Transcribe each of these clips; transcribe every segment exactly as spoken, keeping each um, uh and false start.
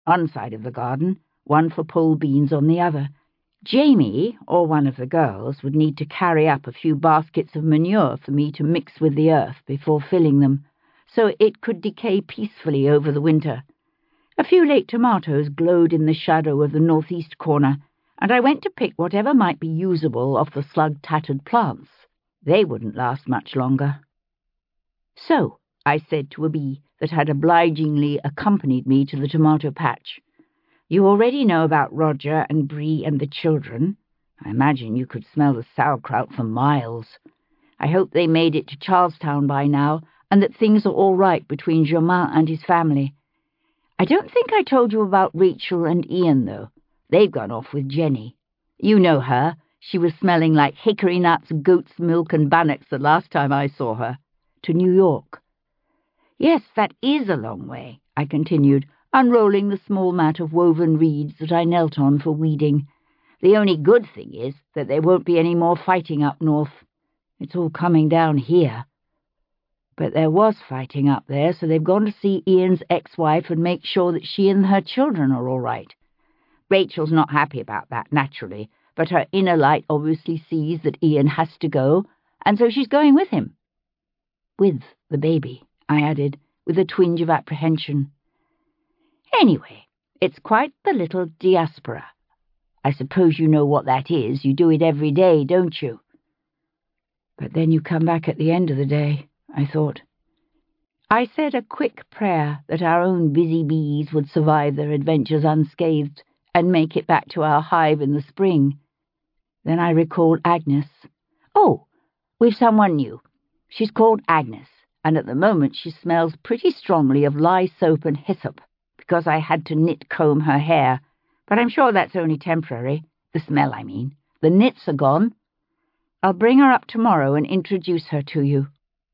one side of the garden, one for pole beans on the other. Jamie, or one of the girls, would need to carry up a few baskets of manure for me to mix with the earth before filling them, so it could decay peacefully over the winter. A few late tomatoes glowed in the shadow of the northeast corner, and I went to pick whatever might be usable off the slug-tattered plants. They wouldn't last much longer. "So," I said to a bee that had obligingly accompanied me to the tomato patch, "you already know about Roger and Bree and the children. I imagine you could smell the sauerkraut for miles. I hope they made it to Charlestown by now, and that things are all right between Germain and his family. I don't think I told you about Rachel and Ian, though. They've gone off with Jenny. You know her. She was smelling like hickory nuts, goat's milk, and bannocks the last time I saw her. To New York." "Yes, that is a long way," I continued, unrolling the small mat of woven reeds that I knelt on for weeding. "The only good thing is that there won't be any more fighting up north. It's all coming down here." "But there was fighting up there, so they've gone to see Ian's ex-wife and make sure that she and her children are all right. Rachel's not happy about that, naturally, but her inner light obviously sees that Ian has to go, and so she's going with him." "With the baby," I added, with a twinge of apprehension. "Anyway, it's quite the little diaspora. I suppose you know what that is. You do it every day, don't you?" "But then you come back at the end of the day," I thought. I said a quick prayer that our own busy bees would survive their adventures unscathed and make it back to our hive in the spring. Then I recalled Agnes. "Oh, we've someone new. She's called Agnes, and at the moment she smells pretty strongly of lye soap and hyssop, because I had to knit-comb her hair, but I'm sure that's only temporary. The smell, I mean. The knits are gone. I'll bring her up tomorrow and introduce her to you."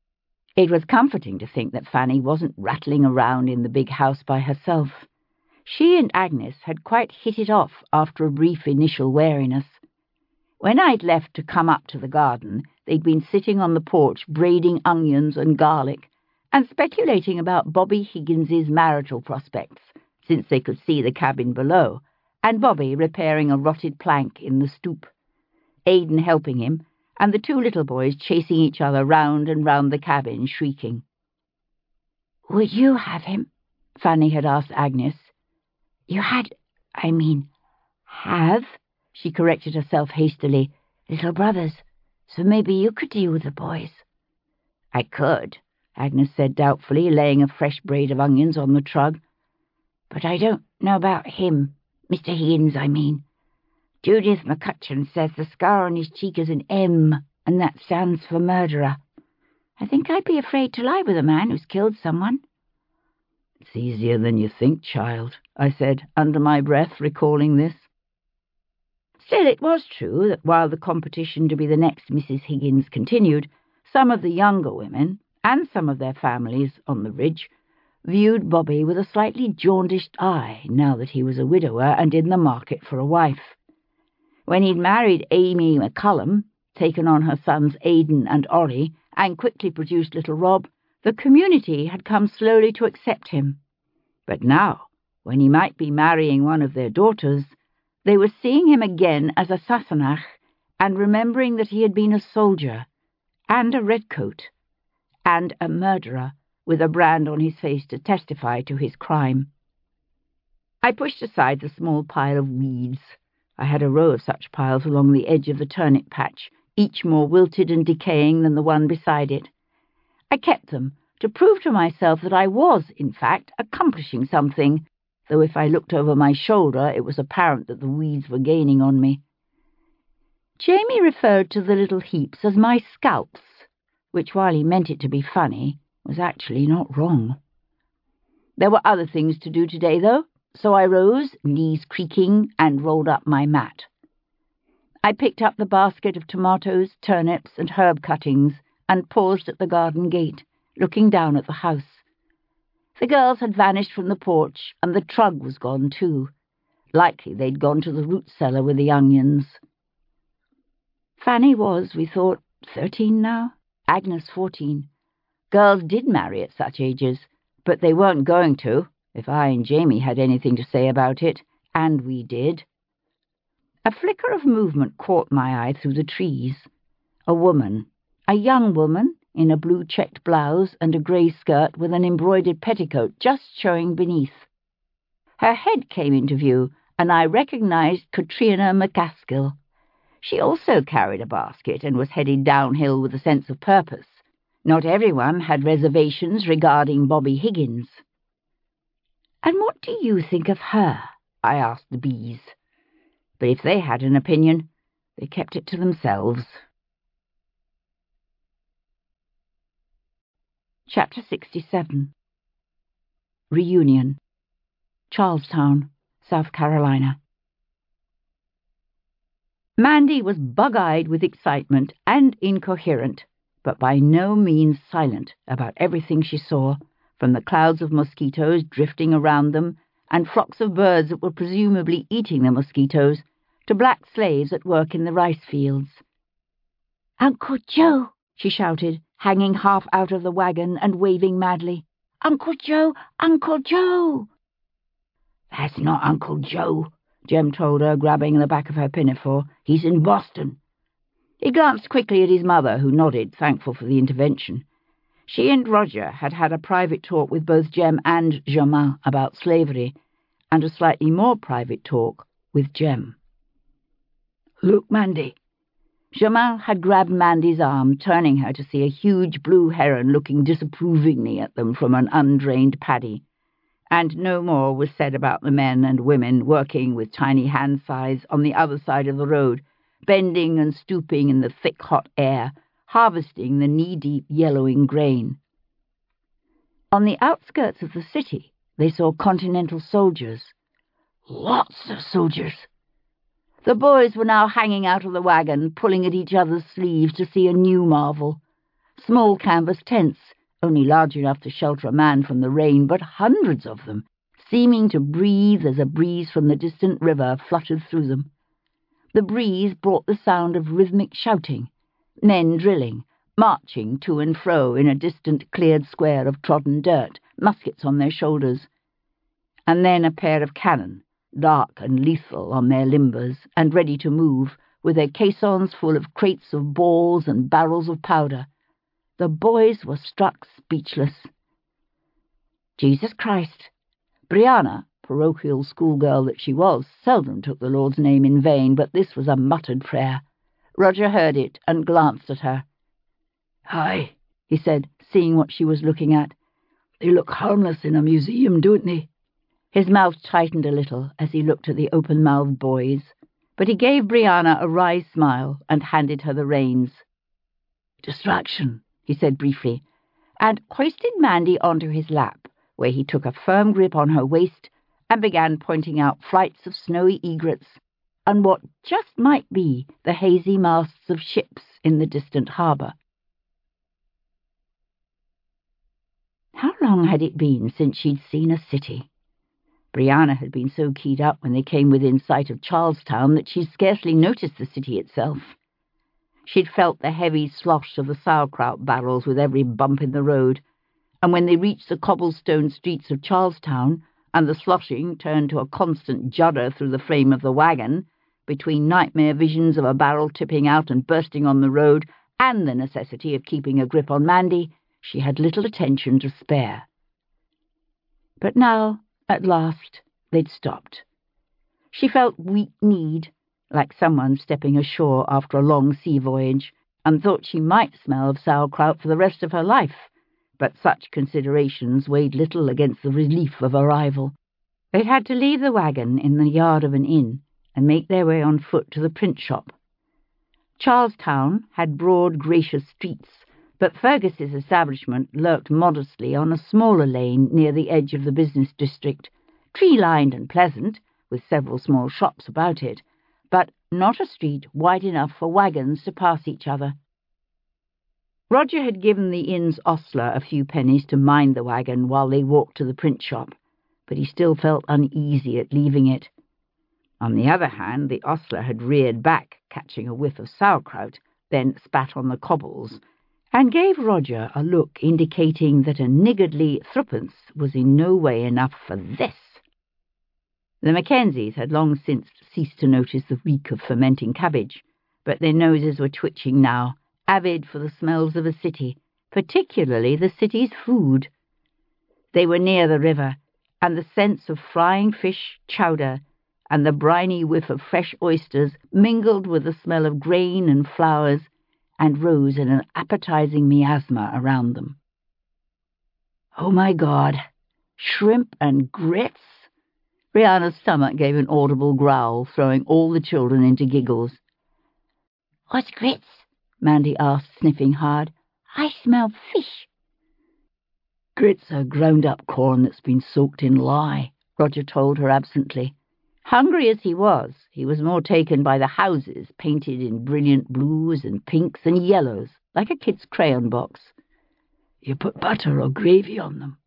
It was comforting to think that Fanny wasn't rattling around in the big house by herself. She and Agnes had quite hit it off after a brief initial wariness. When I'd left to come up to the garden, they'd been sitting on the porch braiding onions and garlic and speculating about Bobby Higgins's marital prospects, since they could see the cabin below, and Bobby repairing a rotted plank in the stoop, Aidan helping him, and the two little boys chasing each other round and round the cabin, shrieking. "Would you have him?" Fanny had asked Agnes. "You had, I mean, have," she corrected herself hastily, "little brothers, so maybe you could deal with the boys." "I could," Agnes said doubtfully, laying a fresh braid of onions on the trug. "But I don't know about him, Mister Higgins, I mean. Judith McCutcheon says the scar on his cheek is an M, and that stands for murderer. I think I'd be afraid to lie with a man who's killed someone." "It's easier than you think, child," I said, under my breath, recalling this. Still, it was true that while the competition to be the next Missus Higgins continued, some of the younger women, and some of their families on the ridge, viewed Bobby with a slightly jaundiced eye now that he was a widower and in the market for a wife. When he'd married Amy McCullum, taken on her sons Aidan and Ollie, and quickly produced little Rob, the community had come slowly to accept him. But now, when he might be marrying one of their daughters, they were seeing him again as a Sassenach and remembering that he had been a soldier, and a redcoat, and a murderer with a brand on his face to testify to his crime. I pushed aside the small pile of weeds. I had a row of such piles along the edge of the turnip patch, each more wilted and decaying than the one beside it. I kept them to prove to myself that I was, in fact, accomplishing something, though if I looked over my shoulder it was apparent that the weeds were gaining on me. Jamie referred to the little heaps as my scalps, which, while he meant it to be funny, was actually not wrong. There were other things to do today, though, so I rose, knees creaking, and rolled up my mat. I picked up the basket of tomatoes, turnips, and herb cuttings, and paused at the garden gate, looking down at the house. The girls had vanished from the porch, and the trug was gone too. Likely they'd gone to the root cellar with the onions. Fanny was, we thought, thirteen now, Agnes fourteen. Girls did marry at such ages, but they weren't going to, if I and Jamie had anything to say about it, and we did. A flicker of movement caught my eye through the trees. A woman, a young woman, in a blue checked blouse and a grey skirt with an embroidered petticoat just showing beneath. Her head came into view, and I recognized Katrina McCaskill. She also carried a basket and was headed downhill with a sense of purpose. Not everyone had reservations regarding Bobby Higgins. "And what do you think of her?" I asked the bees. But if they had an opinion, they kept it to themselves. Chapter sixty-seven. Reunion. Charlestown, South Carolina. Mandy was bug-eyed with excitement and incoherent, but by no means silent about everything she saw, from the clouds of mosquitoes drifting around them and flocks of birds that were presumably eating the mosquitoes, to black slaves at work in the rice fields. "Uncle Joe!" she shouted, hanging half out of the wagon and waving madly. "Uncle Joe! Uncle Joe!" "That's not Uncle Joe," Jem told her, grabbing the back of her pinafore. "He's in Boston." He glanced quickly at his mother, who nodded, thankful for the intervention. She and Roger had had a private talk with both Jem and Germain about slavery, and a slightly more private talk with Jem. "Look, Mandy." Germain had grabbed Mandy's arm, turning her to see a huge blue heron looking disapprovingly at them from an undrained paddy, and no more was said about the men and women working with tiny hand scythes on the other side of the road, bending and stooping in the thick hot air, harvesting the knee-deep yellowing grain. On the outskirts of the city they saw Continental soldiers. Lots of soldiers. The boys were now hanging out of the wagon, pulling at each other's sleeves to see a new marvel. Small canvas tents, only large enough to shelter a man from the rain, but hundreds of them, seeming to breathe as a breeze from the distant river fluttered through them. The breeze brought the sound of rhythmic shouting, men drilling, marching to and fro in a distant cleared square of trodden dirt, muskets on their shoulders, and then a pair of cannon, dark and lethal on their limbers, and ready to move, with their caissons full of crates of balls and barrels of powder. The boys were struck speechless. Jesus Christ! Brianna, parochial schoolgirl that she was, seldom took the Lord's name in vain, but this was a muttered prayer. Roger heard it and glanced at her. "Hi," he said, seeing what she was looking at. "They look harmless in a museum, don't they?" His mouth tightened a little as he looked at the open-mouthed boys, but he gave Brianna a wry smile and handed her the reins. "Distraction," he said briefly, and hoisted Mandy onto his lap, where he took a firm grip on her waist and began pointing out flights of snowy egrets and what just might be the hazy masts of ships in the distant harbour. How long had it been since she'd seen a city? Brianna had been so keyed up when they came within sight of Charlestown that she'd scarcely noticed the city itself. She'd felt the heavy slosh of the sauerkraut barrels with every bump in the road, and when they reached the cobblestone streets of Charlestown, and the sloshing turned to a constant judder through the frame of the wagon, between nightmare visions of a barrel tipping out and bursting on the road, and the necessity of keeping a grip on Mandy, she had little attention to spare. But now, at last, they'd stopped. She felt weak-kneed, like someone stepping ashore after a long sea voyage, and thought she might smell of sauerkraut for the rest of her life, but such considerations weighed little against the relief of arrival. They'd had to leave the wagon in the yard of an inn and make their way on foot to the print shop. Charlestown had broad, gracious streets, but Fergus's establishment lurked modestly on a smaller lane near the edge of the business district, tree-lined and pleasant, with several small shops about it, but not a street wide enough for wagons to pass each other. Roger had given the inn's ostler a few pennies to mind the wagon while they walked to the print shop, but he still felt uneasy at leaving it. On the other hand, the ostler had reared back, catching a whiff of sauerkraut, then spat on the cobbles, and gave Roger a look indicating that a niggardly threepence was in no way enough for this. The Mackenzies had long since ceased to notice the reek of fermenting cabbage, but their noses were twitching now, avid for the smells of a city, particularly the city's food. They were near the river, and the scents of frying fish, chowder, and the briny whiff of fresh oysters mingled with the smell of grain and flowers and rose in an appetizing miasma around them. "Oh, my God! Shrimp and grits!" Brianna's stomach gave an audible growl, throwing all the children into giggles. "What's grits?" Mandy asked, sniffing hard. "I smell fish." "Grits are ground-up corn that's been soaked in lye," Roger told her absently. Hungry as he was, he was more taken by the houses, painted in brilliant blues and pinks and yellows, like a kid's crayon box. "You put butter or gravy on them."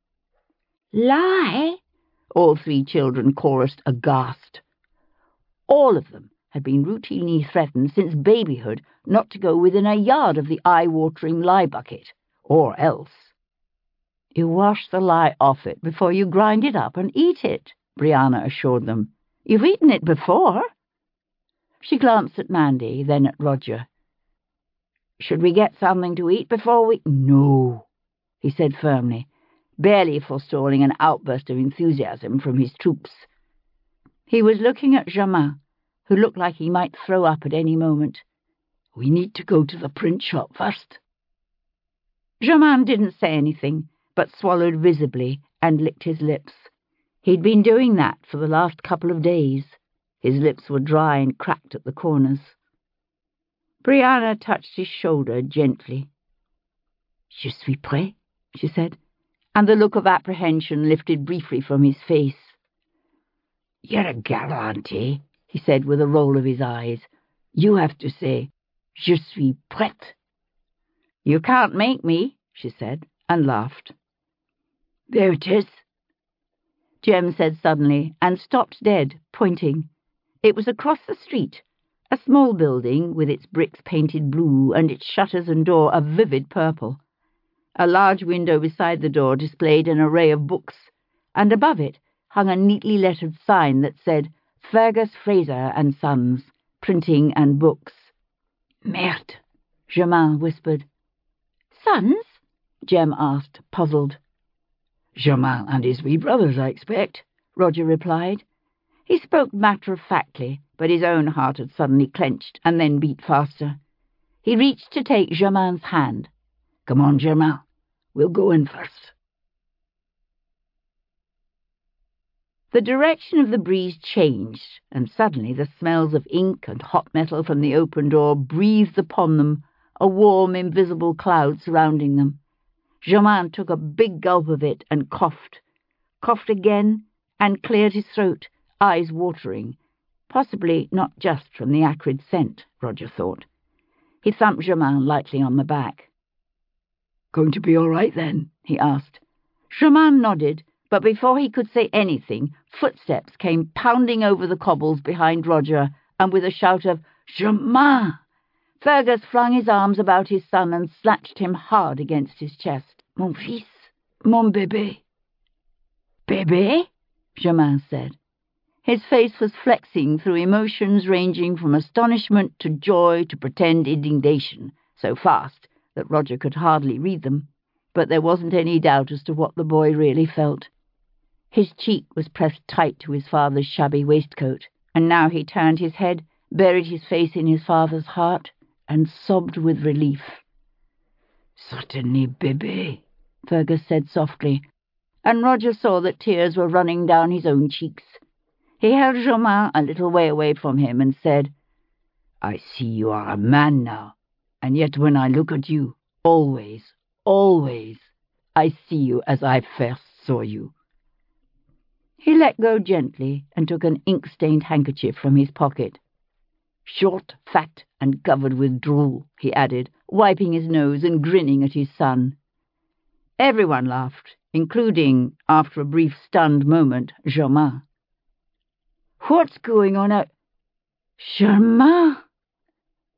"Lye?" all three children chorused aghast. All of them had been routinely threatened since babyhood not to go within a yard of the eye-watering lye bucket, or else. "You wash the lye off it before you grind it up and eat it," Brianna assured them. "You've eaten it before." She glanced at Mandy, then at Roger. "Should we get something to eat before we—" "No," he said firmly, barely forestalling an outburst of enthusiasm from his troops. He was looking at Germain, who looked like he might throw up at any moment. "We need to go to the print shop first." Germain didn't say anything, but swallowed visibly and licked his lips. He'd been doing that for the last couple of days. His lips were dry and cracked at the corners. Brianna touched his shoulder gently. "Je suis prêt," she said, and the look of apprehension lifted briefly from his face. "You're a gal, auntie," he said with a roll of his eyes. "You have to say, je suis prête." "You can't make me," she said, and laughed. "There it is," Jem said suddenly, and stopped dead, pointing. It was across the street, a small building with its bricks painted blue and its shutters and door a vivid purple. A large window beside the door displayed an array of books, and above it hung a neatly lettered sign that said Fergus Fraser and Sons, Printing and Books. "Merde," Germain whispered. "Sons?" Jem asked, puzzled. "Germain and his wee brothers, I expect," Roger replied. He spoke matter-of-factly, but his own heart had suddenly clenched and then beat faster. He reached to take Germain's hand. "Come on, Germain. We'll go in first." The direction of the breeze changed, and suddenly the smells of ink and hot metal from the open door breathed upon them, a warm, invisible cloud surrounding them. Germain took a big gulp of it and coughed, coughed again, and cleared his throat, eyes watering, possibly not just from the acrid scent, Roger thought. He thumped Germain lightly on the back. "Going to be all right, then?" he asked. Germain nodded, but before he could say anything, footsteps came pounding over the cobbles behind Roger, and with a shout of "Germain!" Fergus flung his arms about his son and snatched him hard against his chest. "Mon fils, mon bébé." "Bébé?" Germain said. His face was flexing through emotions ranging from astonishment to joy to pretend indignation, so fast that Roger could hardly read them, but there wasn't any doubt as to what the boy really felt. His cheek was pressed tight to his father's shabby waistcoat, and now he turned his head, buried his face in his father's heart, and sobbed with relief. "Certainly, bébé," Fergus said softly, and Roger saw that tears were running down his own cheeks. He held Germain a little way away from him and said, "I see you are a man now, and yet when I look at you, always, always, I see you as I first saw you." He let go gently and took an ink-stained handkerchief from his pocket. "Short, fat, and covered with drool," he added, wiping his nose and grinning at his son. Everyone laughed, including, after a brief stunned moment, Germain. "What's going on out—" "Germain!"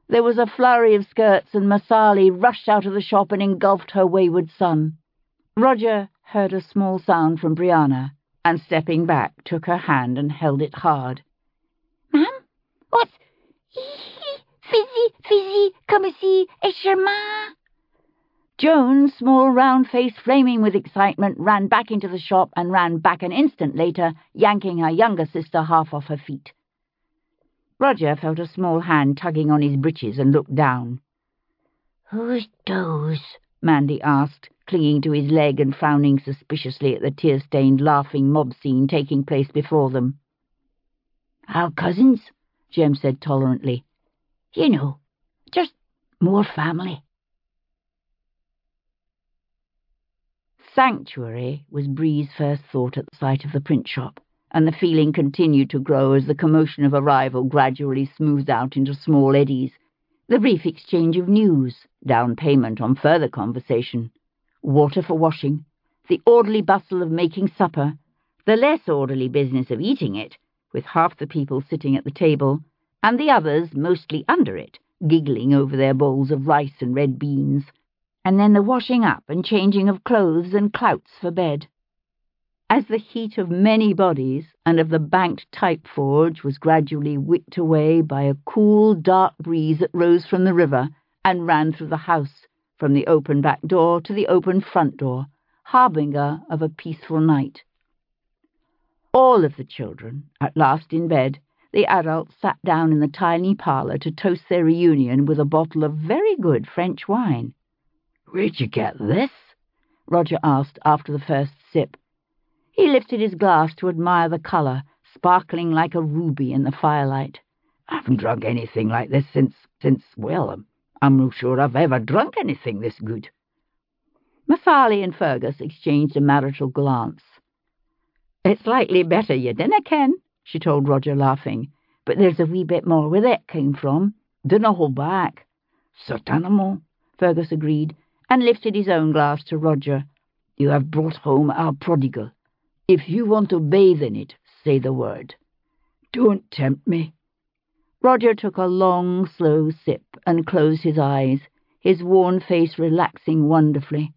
There was a flurry of skirts, and Masali rushed out of the shop and engulfed her wayward son. Roger heard a small sound from Brianna, and stepping back, took her hand and held it hard. Ma'am, what's... Fizzy, Fizzy, come see, it's your ma. Joan's small round face, flaming with excitement, ran back into the shop and ran back an instant later, yanking her younger sister half off her feet. Roger felt a small hand tugging on his breeches and looked down. Who's those? Mandy asked, clinging to his leg and frowning suspiciously at the tear-stained, laughing mob scene taking place before them. Our cousins, Jem said tolerantly. You know, just more family. Sanctuary was Bree's first thought at the sight of the print shop, and the feeling continued to grow as the commotion of arrival gradually smoothed out into small eddies. The brief exchange of news, down payment on further conversation, water for washing, the orderly bustle of making supper, the less orderly business of eating it, with half the people sitting at the table, and the others mostly under it, giggling over their bowls of rice and red beans, and then the washing up and changing of clothes and clouts for bed. As the heat of many bodies and of the banked type forge was gradually whipped away by a cool, dark breeze that rose from the river and ran through the house, from the open back door to the open front door, harbinger of a peaceful night. All of the children, at last in bed, the adults sat down in the tiny parlour to toast their reunion with a bottle of very good French wine. "Where'd you get this?" Roger asked after the first sip. He lifted his glass to admire the colour, sparkling like a ruby in the firelight. "I haven't drunk anything like this since, since, well, I'm not sure I've ever drunk anything this good." Masali and Fergus exchanged a marital glance. "It's likely better you dinna ken," she told Roger, laughing. "But there's a wee bit more where that came from. Dinna hold back." "Certainement," Fergus agreed, and lifted his own glass to Roger. "You have brought home our prodigal. If you want to bathe in it, say the word. Don't tempt me." Roger took a long, slow sip and closed his eyes, his worn face relaxing wonderfully.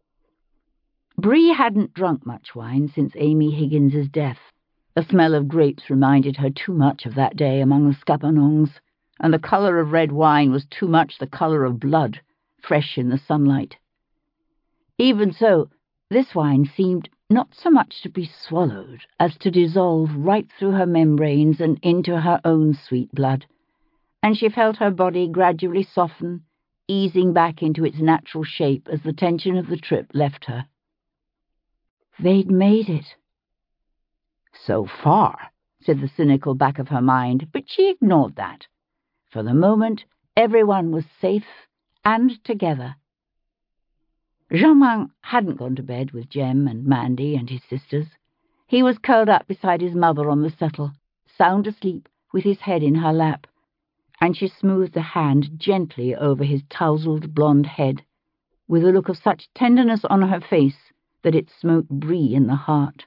Bree hadn't drunk much wine since Amy Higgins's death. The smell of grapes reminded her too much of that day among the Scuppernongs, and the colour of red wine was too much the colour of blood, fresh in the sunlight. Even so, this wine seemed not so much to be swallowed as to dissolve right through her membranes and into her own sweet blood, and she felt her body gradually soften, easing back into its natural shape as the tension of the trip left her. They'd made it. "So far," said the cynical back of her mind, but she ignored that. For the moment, everyone was safe and together. Jean-Marc hadn't gone to bed with Jem and Mandy and his sisters. He was curled up beside his mother on the settle, sound asleep, with his head in her lap, and she smoothed a hand gently over his tousled blonde head, with a look of such tenderness on her face that it smote Bree in the heart.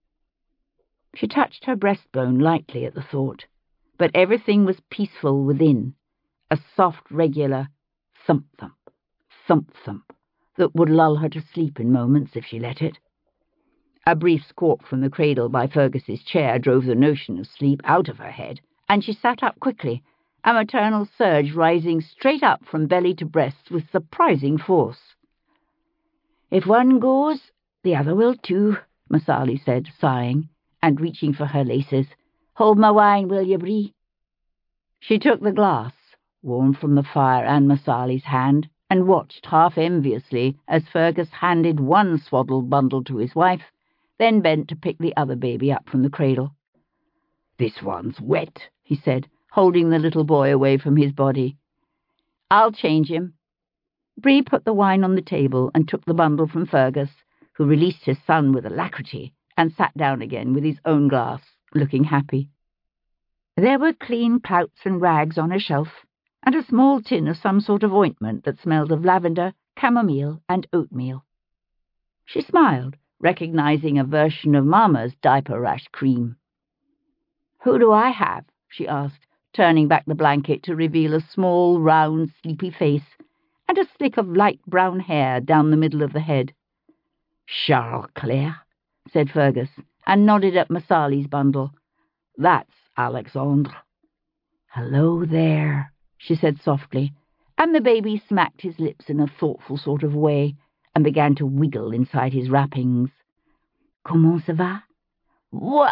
She touched her breastbone lightly at the thought, but everything was peaceful within, a soft, regular thump-thump, thump-thump, that would lull her to sleep in moments if she let it. A brief squawk from the cradle by Fergus's chair drove the notion of sleep out of her head, and she sat up quickly, a maternal surge rising straight up from belly to breast with surprising force. "If one goes, the other will too," Masali said, sighing, and reaching for her laces. "Hold my wine, will you, Bree?" She took the glass, warm from the fire and Masali's hand, and watched half enviously as Fergus handed one swaddled bundle to his wife, then bent to pick the other baby up from the cradle. "This one's wet," he said, holding the little boy away from his body. "I'll change him." Bree put the wine on the table and took the bundle from Fergus, who released his son with alacrity and sat down again with his own glass, looking happy. There were clean clouts and rags on a shelf, and a small tin of some sort of ointment that smelled of lavender, chamomile, and oatmeal. She smiled, recognizing a version of Mama's diaper rash cream. "Who do I have?" she asked, turning back the blanket to reveal a small, round, sleepy face and a slick of light brown hair down the middle of the head. Charles Claire, said Fergus, and nodded at Massali's bundle. That's Alexandre. Hello there, she said softly, and the baby smacked his lips in a thoughtful sort of way and began to wiggle inside his wrappings. Comment ça va? Wah!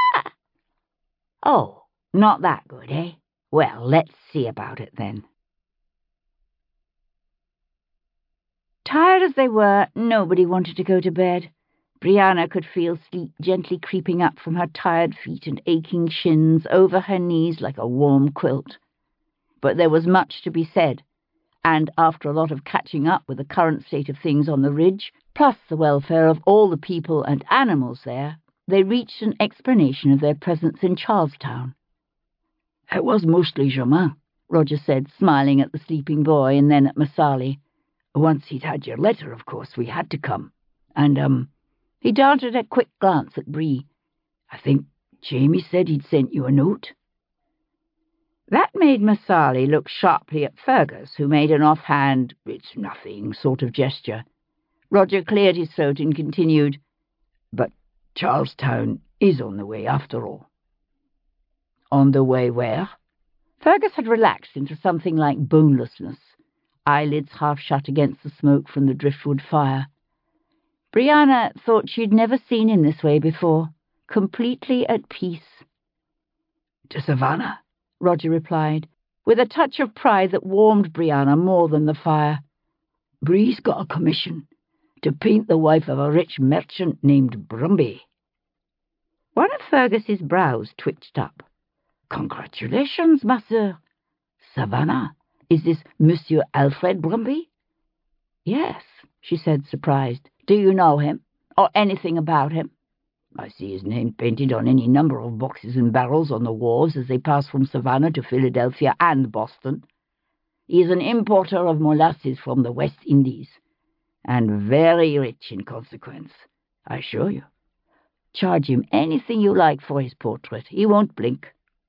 Oh, not that good, eh? Well, let's see about it then. Tired as they were, nobody wanted to go to bed. Brianna could feel sleep gently creeping up from her tired feet and aching shins over her knees like a warm quilt. But there was much to be said, and after a lot of catching up with the current state of things on the ridge, plus the welfare of all the people and animals there, they reached an explanation of their presence in Charlestown. It was mostly Germain, Roger said, smiling at the sleeping boy and then at Massali. Once he'd had your letter, of course, we had to come. And, um... He darted a quick glance at Bree. I think Jamie said he'd sent you a note. That made Massali look sharply at Fergus, who made an offhand, it's nothing sort of gesture. Roger cleared his throat and continued, But Charlestown is on the way after all. On the way where? Fergus had relaxed into something like bonelessness, eyelids half shut against the smoke from the driftwood fire. Brianna thought she'd never seen him this way before, completely at peace. To Savannah, Roger replied, with a touch of pride that warmed Brianna more than the fire. Bree's got a commission to paint the wife of a rich merchant named Brumby. One of Fergus's brows twitched up. Congratulations, ma sœur. Savannah, is this Monsieur Alfred Brumby? Yes, she said, surprised. Do you know him, or anything about him? I see his name painted on any number of boxes and barrels on the wharves as they pass from Savannah to Philadelphia and Boston. He is an importer of molasses from the West Indies, and very rich in consequence, I assure you. Charge him anything you like for his portrait. He won't blink.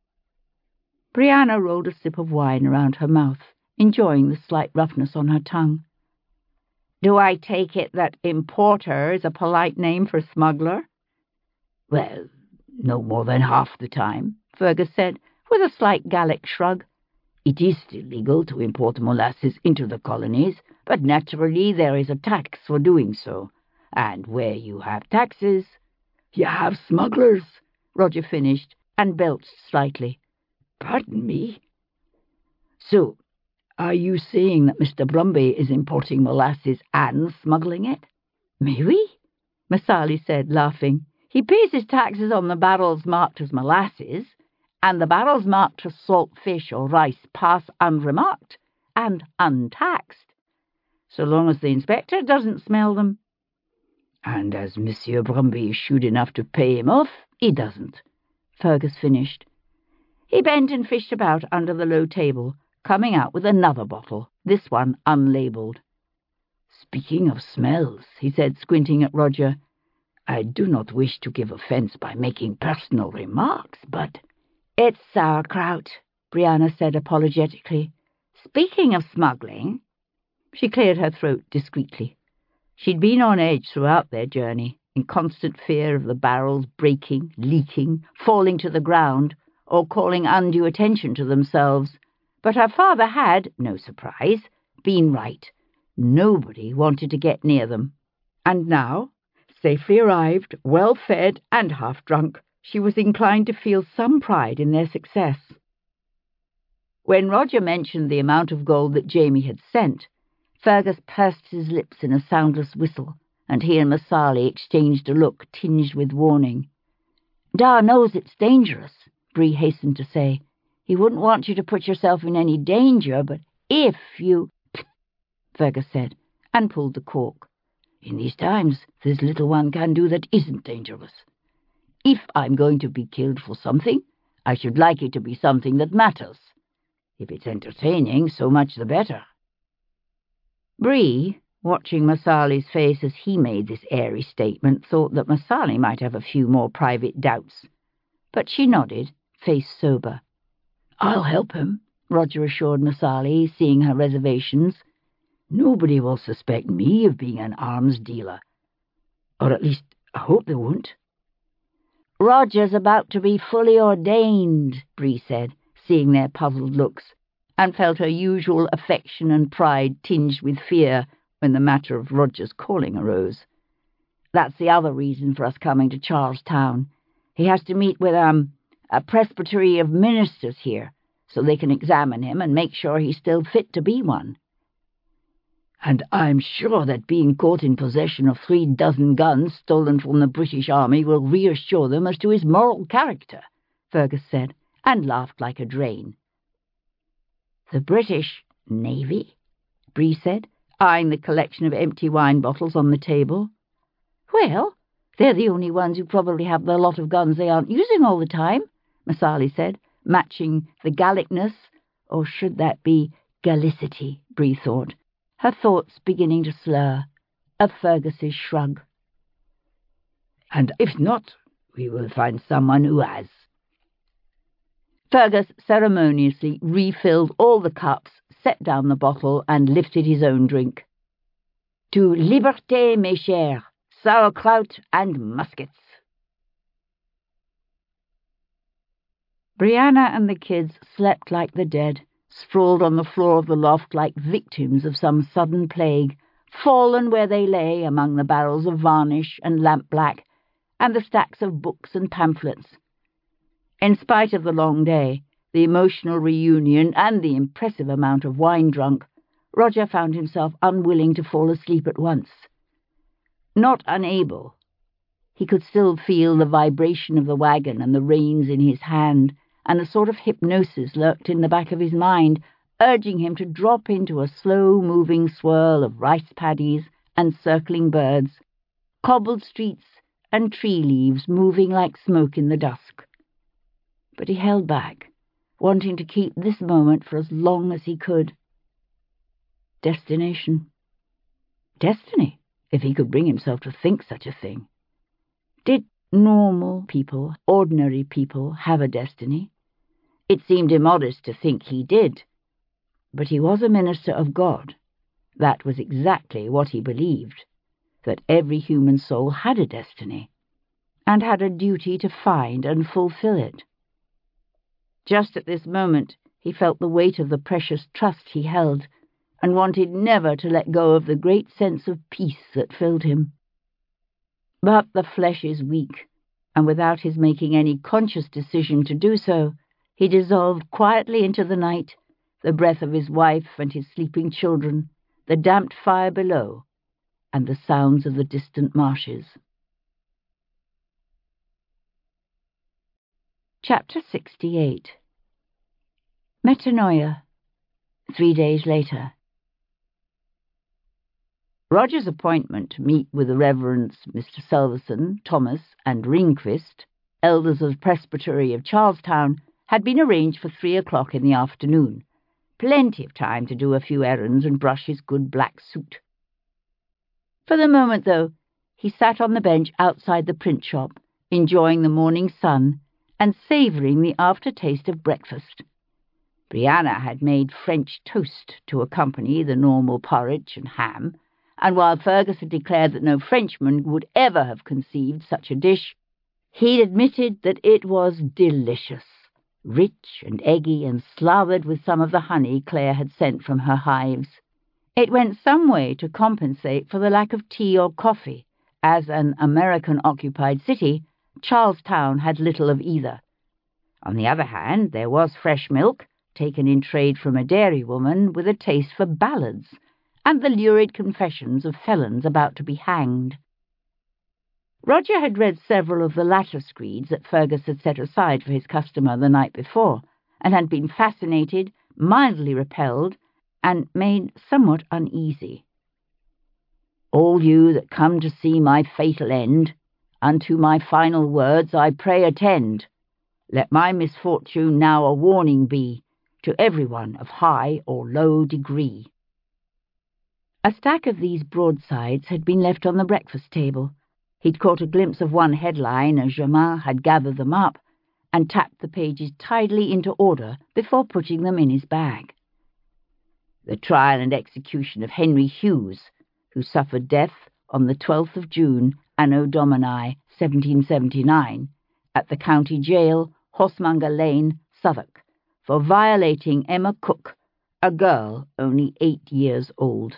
Brianna rolled a sip of wine around her mouth, enjoying the slight roughness on her tongue. Do I take it that importer is a polite name for smuggler? Well, no more than half the time, Fergus said, with a slight Gallic shrug. It is still legal to import molasses into the colonies, but naturally there is a tax for doing so. And where you have taxes, you have smugglers, Roger finished, and belched slightly. Pardon me? So, are you saying that Mister Brumby is importing molasses and smuggling it? Mais oui, Massali said, laughing. He pays his taxes on the barrels marked as molasses, and the barrels marked as salt fish or rice pass unremarked and untaxed, so long as the inspector doesn't smell them. And as Monsieur Brumby is shrewd enough to pay him off, he doesn't, Fergus finished. He bent and fished about under the low table, coming out with another bottle, this one unlabelled. Speaking of smells, he said, squinting at Roger, I do not wish to give offence by making personal remarks, but... It's sauerkraut, Brianna said apologetically. Speaking of smuggling... She cleared her throat discreetly. She'd been on edge throughout their journey, in constant fear of the barrels breaking, leaking, falling to the ground, or calling undue attention to themselves. But her father had, no surprise, been right. Nobody wanted to get near them. And now, safely arrived, well-fed and half-drunk, she was inclined to feel some pride in their success. When Roger mentioned the amount of gold that Jamie had sent, Fergus pursed his lips in a soundless whistle, and he and Massali exchanged a look tinged with warning. "Da knows it's dangerous," Bree hastened to say. "He wouldn't want you to put yourself in any danger, but if you—" Fergus said, and pulled the cork. "In these times, there's little one can do that isn't dangerous. If I'm going to be killed for something, I should like it to be something that matters. If it's entertaining, so much the better." Bree, watching Massali's face as he made this airy statement, thought that Massali might have a few more private doubts. But she nodded, face sober. "I'll help him," Roger assured Masali, seeing her reservations. "Nobody will suspect me of being an arms dealer. Or at least, I hope they won't." "Roger's about to be fully ordained," Bree said, seeing their puzzled looks, and felt her usual affection and pride tinged with fear when the matter of Roger's calling arose. "That's the other reason for us coming to Charlestown. He has to meet with, um, a presbytery of ministers here, so they can examine him and make sure he's still fit to be one." "And I'm sure that being caught in possession of three dozen guns stolen from the British Army will reassure them as to his moral character," Fergus said, and laughed like a drain. "The British Navy?" Bree said, eyeing the collection of empty wine bottles on the table. "Well, they're the only ones who probably have the lot of guns they aren't using all the time," Masali said, matching the Gallicness, or should that be Gallicity, Bree thought, her thoughts beginning to slur, of Fergus's shrug. "And if not, we will find someone who has." Fergus ceremoniously refilled all the cups, set down the bottle, and lifted his own drink. "To liberté, mes chers, sauerkraut and muskets." Brianna and the kids slept like the dead, sprawled on the floor of the loft like victims of some sudden plague, fallen where they lay among the barrels of varnish and lamp-black, and the stacks of books and pamphlets. In spite of the long day, the emotional reunion, and the impressive amount of wine drunk, Roger found himself unwilling to fall asleep at once. Not unable. He could still feel the vibration of the wagon and the reins in his hand, and a sort of hypnosis lurked in the back of his mind, urging him to drop into a slow-moving swirl of rice paddies and circling birds, cobbled streets and tree leaves moving like smoke in the dusk. But he held back, wanting to keep this moment for as long as he could. Destination. Destiny, if he could bring himself to think such a thing. Did normal people, ordinary people, have a destiny? It seemed immodest to think he did. But he was a minister of God. That was exactly what he believed, that every human soul had a destiny, and had a duty to find and fulfill it. Just at this moment he felt the weight of the precious trust he held, and wanted never to let go of the great sense of peace that filled him. But the flesh is weak, and without his making any conscious decision to do so, he dissolved quietly into the night, the breath of his wife and his sleeping children, the damped fire below, and the sounds of the distant marshes. Chapter sixty-eight. Metanoia. Three days later. Roger's appointment to meet with the Reverends Mister Selverson, Thomas, and Ringquist, elders of the Presbytery of Charlestown, had been arranged for three o'clock in the afternoon. Plenty of time to do a few errands and brush his good black suit. For the moment, though, he sat on the bench outside the print shop, enjoying the morning sun and savouring the aftertaste of breakfast. Brianna had made French toast to accompany the normal porridge and ham, and while Fergus had declared that no Frenchman would ever have conceived such a dish, he admitted that it was delicious, rich and eggy and slathered with some of the honey Claire had sent from her hives. It went some way to compensate for the lack of tea or coffee. As an American-occupied city, Charlestown had little of either. On the other hand, there was fresh milk, taken in trade from a dairy woman with a taste for ballads, and the lurid confessions of felons about to be hanged. Roger had read several of the latter screeds that Fergus had set aside for his customer the night before, and had been fascinated, mildly repelled, and made somewhat uneasy. "All you that come to see my fatal end, unto my final words I pray attend. Let my misfortune now a warning be to everyone of high or low degree." A stack of these broadsides had been left on the breakfast table. He'd caught a glimpse of one headline as Germain had gathered them up, and tapped the pages tidily into order before putting them in his bag. The trial and execution of Henry Hughes, who suffered death on the twelfth of June, Anno Domini seventeen seventy-nine, at the county jail, Horsemonger Lane, Southwark, for violating Emma Cook, a girl only eight years old.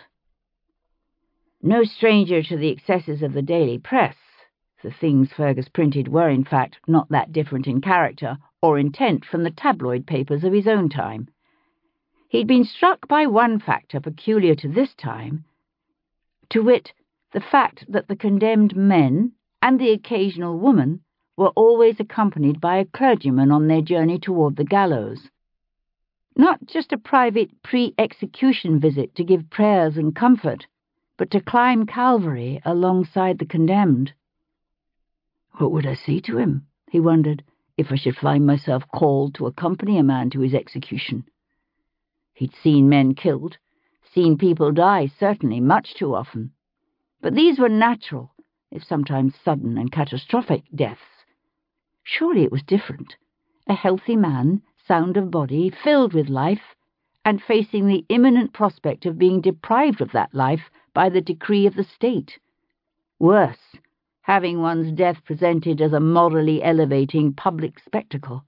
No stranger to the excesses of the daily press, the things Fergus printed were, in fact, not that different in character or intent from the tabloid papers of his own time. He'd been struck by one factor peculiar to this time, to wit, the fact that the condemned men and the occasional woman were always accompanied by a clergyman on their journey toward the gallows. Not just a private pre-execution visit to give prayers and comfort, but to climb Calvary alongside the condemned. What would I say to him, he wondered, if I should find myself called to accompany a man to his execution? He'd seen men killed, seen people die, certainly, much too often. But these were natural, if sometimes sudden and catastrophic, deaths. Surely it was different. A healthy man, sound of body, filled with life, and facing the imminent prospect of being deprived of that life by the decree of the state. Worse, having one's death presented as a morally elevating public spectacle.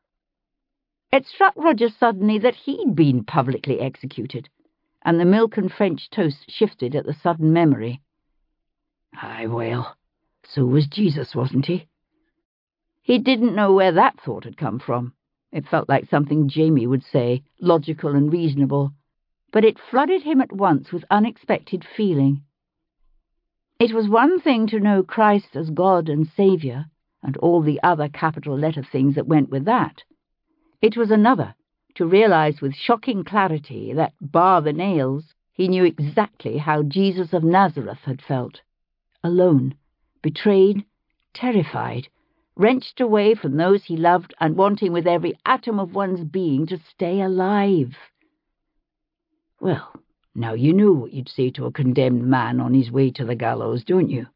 It struck Roger suddenly that he'd been publicly executed, and the milk and French toast shifted at the sudden memory. Aye, well, so was Jesus, wasn't he? He didn't know where that thought had come from. It felt like something Jamie would say, logical and reasonable, but it flooded him at once with unexpected feeling. It was one thing to know Christ as God and Saviour, and all the other capital letter things that went with that. It was another to realize with shocking clarity that, bar the nails, he knew exactly how Jesus of Nazareth had felt. Alone, betrayed, terrified, wrenched away from those he loved and wanting with every atom of one's being to stay alive. Well, now you know what you'd say to a condemned man on his way to the gallows, don't you?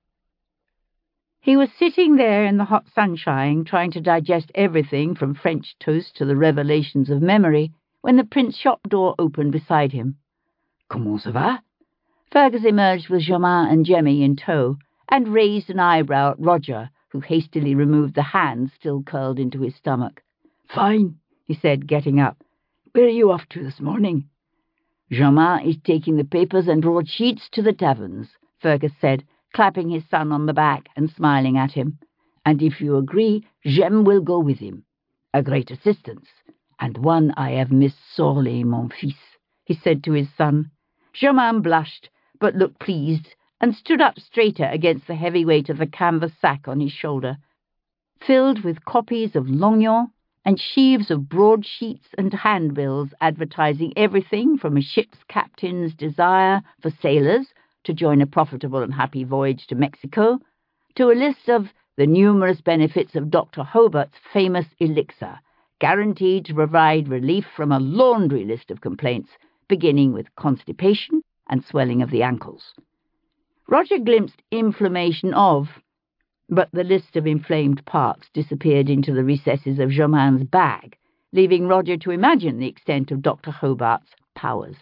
He was sitting there in the hot sunshine, trying to digest everything from French toast to the revelations of memory, when the Prince shop door opened beside him. Comment ça va? Fergus emerged with Germain and Jemmy in tow, and raised an eyebrow at Roger, who hastily removed the hand still curled into his stomach. Fine, he said, getting up. Where are you off to this morning? Germain is taking the papers and broadsheets to the taverns, Fergus said, clapping his son on the back and smiling at him. And if you agree, Jem will go with him. A great assistance, and one I have missed sorely, mon fils, he said to his son. Germain blushed, but looked pleased, and stood up straighter against the heavy weight of the canvas sack on his shoulder, filled with copies of Longyon and sheaves of broadsheets and handbills advertising everything from a ship's captain's desire for sailors to join a profitable and happy voyage to Mexico, to a list of the numerous benefits of Doctor Hobart's famous elixir, guaranteed to provide relief from a laundry list of complaints, beginning with constipation and swelling of the ankles. Roger glimpsed inflammation of, but the list of inflamed parts disappeared into the recesses of Germain's bag, leaving Roger to imagine the extent of Doctor Hobart's powers.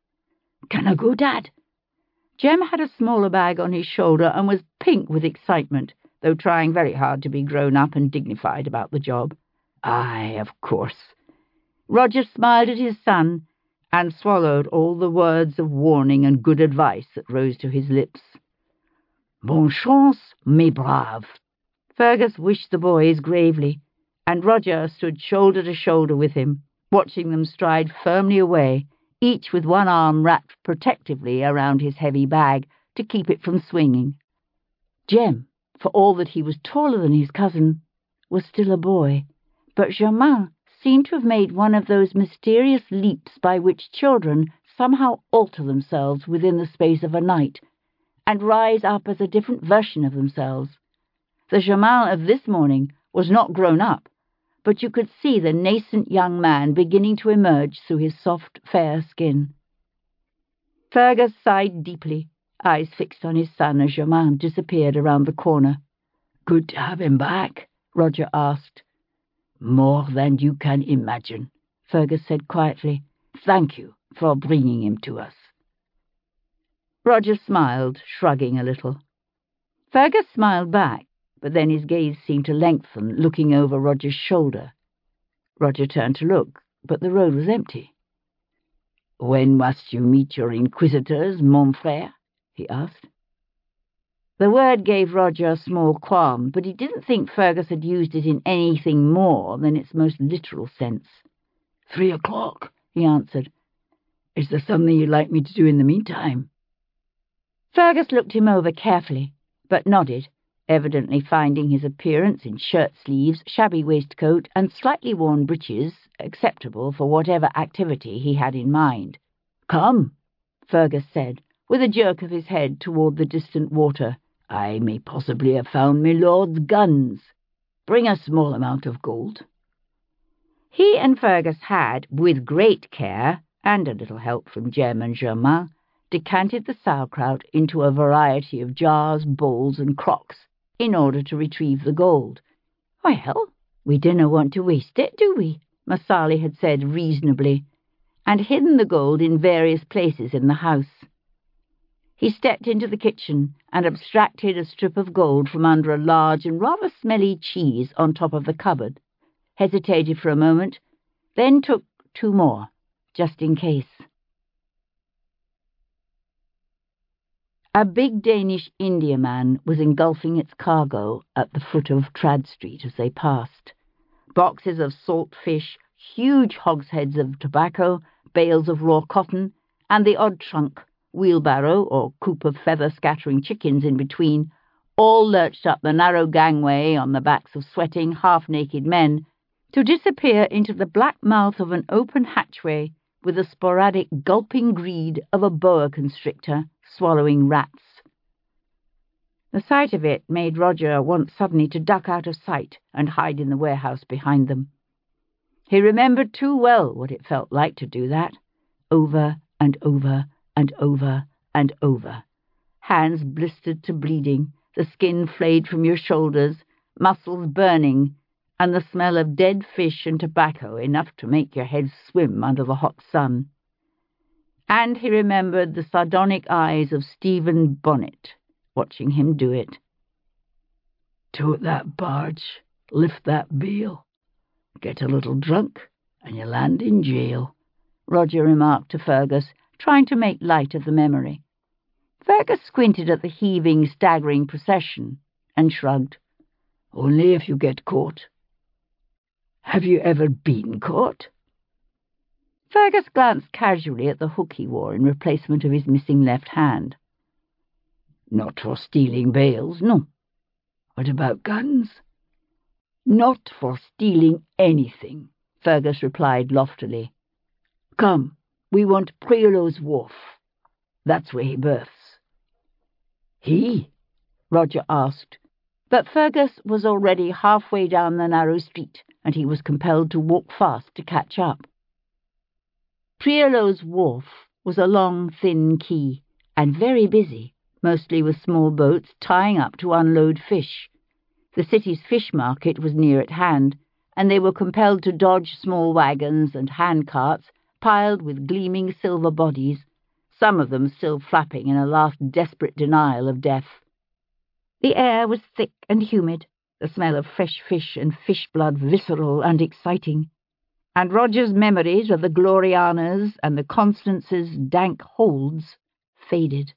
Can I go, Dad? Jem had a smaller bag on his shoulder and was pink with excitement, though trying very hard to be grown up and dignified about the job. Aye, of course. Roger smiled at his son and swallowed all the words of warning and good advice that rose to his lips. Bonne chance, mes braves. Fergus wished the boys gravely, and Roger stood shoulder to shoulder with him, watching them stride firmly away, each with one arm wrapped protectively around his heavy bag to keep it from swinging. Jem, for all that he was taller than his cousin, was still a boy, but Germain seemed to have made one of those mysterious leaps by which children somehow alter themselves within the space of a night, and rise up as a different version of themselves. The Germain of this morning was not grown up, but you could see the nascent young man beginning to emerge through his soft, fair skin. Fergus sighed deeply, eyes fixed on his son as Germain disappeared around the corner. Good to have him back, Roger asked. More than you can imagine, Fergus said quietly. Thank you for bringing him to us. Roger smiled, shrugging a little. Fergus smiled back, but then his gaze seemed to lengthen, looking over Roger's shoulder. Roger turned to look, but the road was empty. When must you meet your inquisitors, mon frère? He asked. The word gave Roger a small qualm, but he didn't think Fergus had used it in anything more than its most literal sense. Three o'clock, he answered. Is there something you'd like me to do in the meantime? Fergus looked him over carefully, but nodded, evidently finding his appearance in shirt-sleeves, shabby waistcoat, and slightly worn breeches acceptable for whatever activity he had in mind. Come, Fergus said, with a jerk of his head toward the distant water. I may possibly have found my lord's guns. Bring a small amount of gold. He and Fergus had, with great care, and a little help from Jem and Germain, decanted the sauerkraut into a variety of jars, bowls, and crocks, in order to retrieve the gold. Well, we dinna want to waste it, do we? Marsali had said reasonably, and hidden the gold in various places in the house. He stepped into the kitchen and abstracted a strip of gold from under a large and rather smelly cheese on top of the cupboard, hesitated for a moment, then took two more, just in case. A big Danish Indiaman was engulfing its cargo at the foot of Trad Street as they passed. Boxes of salt fish, huge hogsheads of tobacco, bales of raw cotton, and the odd trunk, wheelbarrow, or coop of feather-scattering chickens in between, all lurched up the narrow gangway on the backs of sweating, half-naked men, to disappear into the black mouth of an open hatchway with the sporadic gulping greed of a boa constrictor swallowing rats. The sight of it made Roger want suddenly to duck out of sight and hide in the warehouse behind them. He remembered too well what it felt like to do that, over and over and over and over. Hands blistered to bleeding, the skin flayed from your shoulders, muscles burning, and the smell of dead fish and tobacco enough to make your head swim under the hot sun. And he remembered the sardonic eyes of Stephen Bonnet, watching him do it. Tote that barge, lift that bale, get a little drunk, and you land in jail, Roger remarked to Fergus, trying to make light of the memory. Fergus squinted at the heaving, staggering procession, and shrugged. Only if you get caught. Have you ever been caught? Fergus glanced casually at the hook he wore in replacement of his missing left hand. Not for stealing bales, no. What about guns? Not for stealing anything, Fergus replied loftily. Come, we want Prielow's Wharf. That's where he berths. He? Roger asked, but Fergus was already halfway down the narrow street, and he was compelled to walk fast to catch up. Prielow's Wharf was a long, thin quay, and very busy, mostly with small boats tying up to unload fish. The city's fish market was near at hand, and they were compelled to dodge small wagons and hand carts piled with gleaming silver bodies, some of them still flapping in a last desperate denial of death. The air was thick and humid, the smell of fresh fish and fish blood visceral and exciting, and Roger's memories of the Glorianas and the Constance's dank holds faded.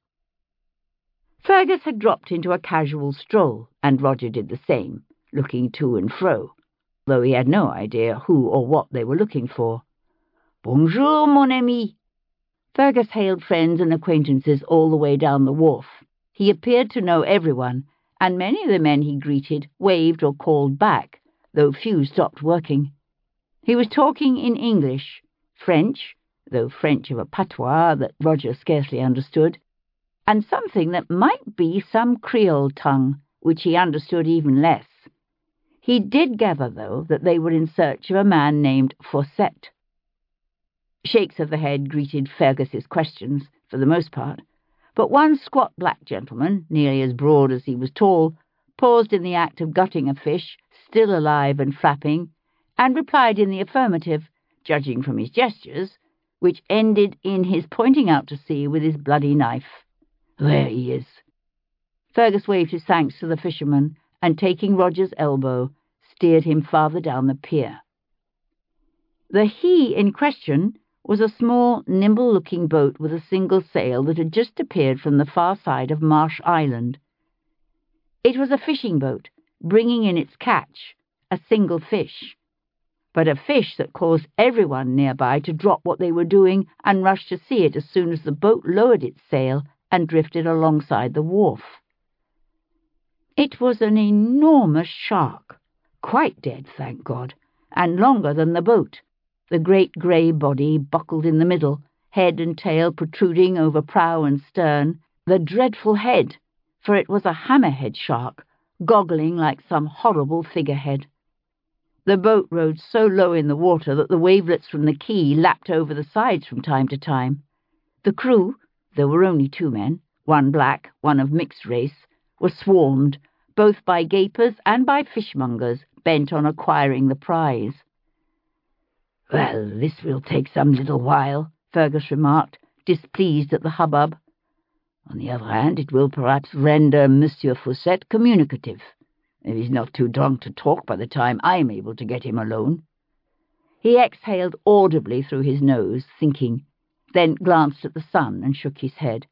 Fergus had dropped into a casual stroll, and Roger did the same, looking to and fro, though he had no idea who or what they were looking for. "Bonjour, mon ami." Fergus hailed friends and acquaintances all the way down the wharf. He appeared to know everyone, and many of the men he greeted waved or called back, though few stopped working. He was talking in English, French, though French of a patois that Roger scarcely understood, and something that might be some Creole tongue, which he understood even less. He did gather, though, that they were in search of a man named Fawcett. Shakes of the head greeted Fergus's questions, for the most part, but one squat black gentleman, nearly as broad as he was tall, paused in the act of gutting a fish, still alive and flapping, and replied in the affirmative, judging from his gestures, which ended in his pointing out to sea with his bloody knife. There he is. Fergus waved his thanks to the fisherman, and taking Roger's elbow, steered him farther down the pier. The he in question was a small, nimble-looking boat with a single sail that had just appeared from the far side of Marsh Island. It was a fishing boat, bringing in its catch, a single fish, but a fish that caused everyone nearby to drop what they were doing and rush to see it as soon as the boat lowered its sail and drifted alongside the wharf. It was an enormous shark, quite dead, thank God, and longer than the boat, the great grey body buckled in the middle, head and tail protruding over prow and stern, the dreadful head, for it was a hammerhead shark, goggling like some horrible figurehead. The boat rode so low in the water that the wavelets from the quay lapped over the sides from time to time. The crew, there were only two men, one black, one of mixed race, were swarmed, both by gapers and by fishmongers, bent on acquiring the prize. "Well, this will take some little while," Fergus remarked, displeased at the hubbub. "On the other hand, it will perhaps render Monsieur Fawcett communicative, if he's not too drunk to talk by the time I'm able to get him alone." He exhaled audibly through his nose, thinking, then glanced at the sun and shook his head.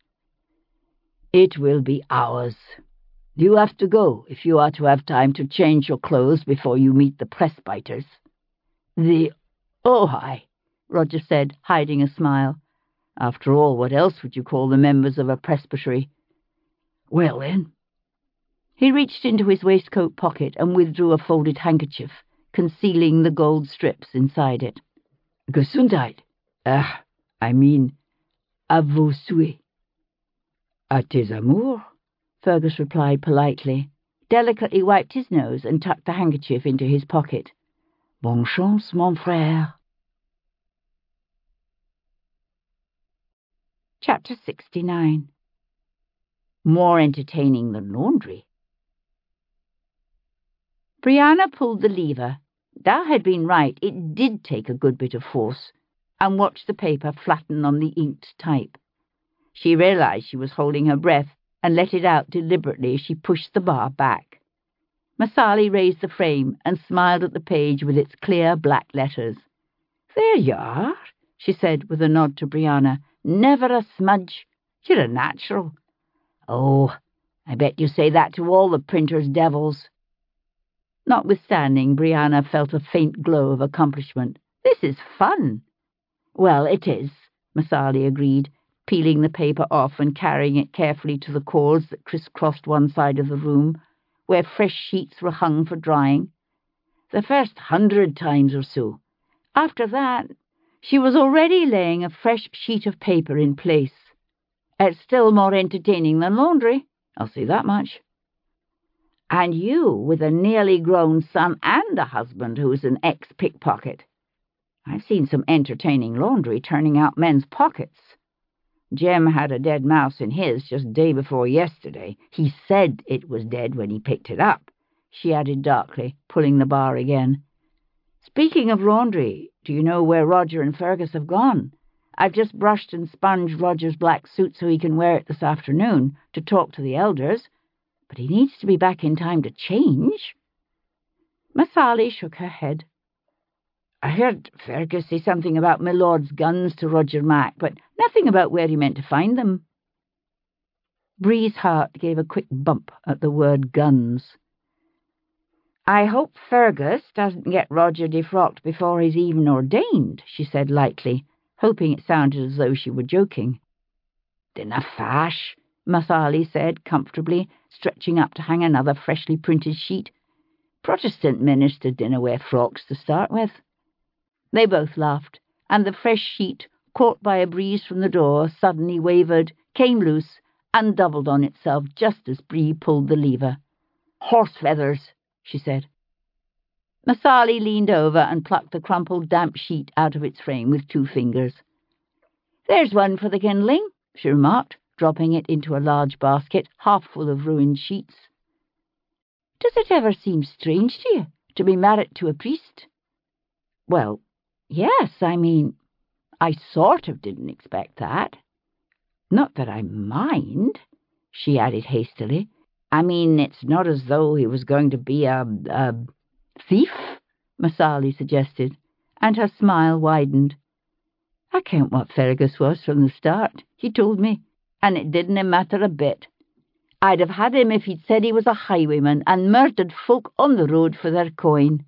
"It will be hours. You have to go if you are to have time to change your clothes before you meet the press-biters." "The Ojai," Roger said, hiding a smile. After all, what else would you call the members of a presbytery? "Well, then." He reached into his waistcoat pocket and withdrew a folded handkerchief, concealing the gold strips inside it. "Gesundheit. Ah, I mean, à vos souhaits." "À tes amours," Fergus replied politely, delicately wiped his nose and tucked the handkerchief into his pocket. "Bonne chance, mon frère." Chapter sixty-nine. More entertaining than laundry. Brianna pulled the lever. Thou had been right, it did take a good bit of force, and watched the paper flatten on the inked type. She realized she was holding her breath and let it out deliberately as she pushed the bar back. Masali raised the frame and smiled at the page with its clear black letters. "There you are," she said with a nod to Brianna. "Never a smudge. You're a natural." "Oh, I bet you say that to all the printers' devils." Notwithstanding, Brianna felt a faint glow of accomplishment. "This is fun." "Well, it is," Masali agreed, peeling the paper off and carrying it carefully to the cords that crisscrossed one side of the room, where fresh sheets were hung for drying. "The first hundred times or so. After that, she was already laying a fresh sheet of paper in place. It's still more entertaining than laundry, I'll say that much." "And you with a nearly grown son and a husband who's an ex-pickpocket. I've seen some entertaining laundry turning out men's pockets. Jim had a dead mouse in his just day before yesterday. He said it was dead when he picked it up," she added darkly, pulling the bar again. "Speaking of laundry, do you know where Roger and Fergus have gone? I've just brushed and sponged Roger's black suit so he can wear it this afternoon to talk to the elders, but he needs to be back in time to change." Masali shook her head. "I heard Fergus say something about my lord's guns to Roger Mack, but nothing about where he meant to find them." Bree's heart gave a quick bump at the word guns. "I hope Fergus doesn't get Roger defrocked before he's even ordained," she said lightly, hoping it sounded as though she were joking. "Dinna fash," Masali said comfortably, stretching up to hang another freshly printed sheet. "Protestant minister dinna wear frocks to start with." They both laughed, and the fresh sheet, caught by a breeze from the door, suddenly wavered, came loose, and doubled on itself just as Bree pulled the lever. "Horse feathers," she said. Masali leaned over and plucked the crumpled damp sheet out of its frame with two fingers. "There's one for the kindling," she remarked, dropping it into a large basket, half full of ruined sheets. "Does it ever seem strange to you to be married to a priest?" Well, yes, I mean, I sort of didn't expect that. Not that I mind, she added hastily. I mean, it's not as though he was going to be a, a thief, Masali suggested, and her smile widened. I count what Fergus was from the start, he told me, and it didn't matter a bit. I'd have had him if he'd said he was a highwayman and murdered folk on the road for their coin.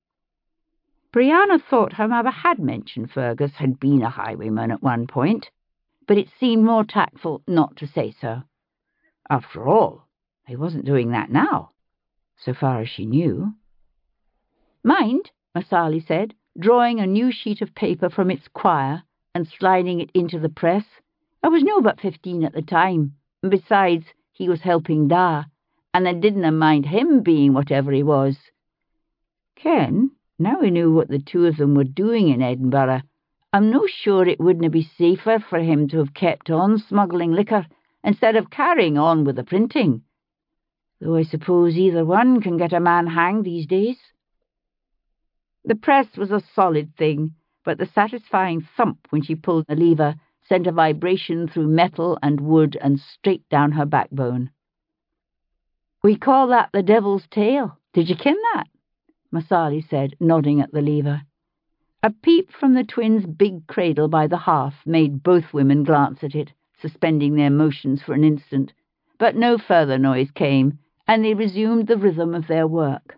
Brianna thought her mother had mentioned Fergus had been a highwayman at one point, but it seemed more tactful not to say so. After all, he wasn't doing that now, so far as she knew. Mind, Masali said, drawing a new sheet of paper from its quire and sliding it into the press. I was no but fifteen at the time, and besides, he was helping Da, and I didn't mind him being whatever he was. Ken, now he knew what the two of them were doing in Edinburgh, I'm no sure it wouldn't be safer for him to have kept on smuggling liquor instead of carrying on with the printing. Though I suppose either one can get a man hanged these days. The press was a solid thing, but the satisfying thump when she pulled the lever sent a vibration through metal and wood and straight down her backbone. We call that the devil's tail. Did you ken that? Masali said, nodding at the lever. A peep from the twins' big cradle by the hearth made both women glance at it, suspending their motions for an instant, but no further noise came, and they resumed the rhythm of their work.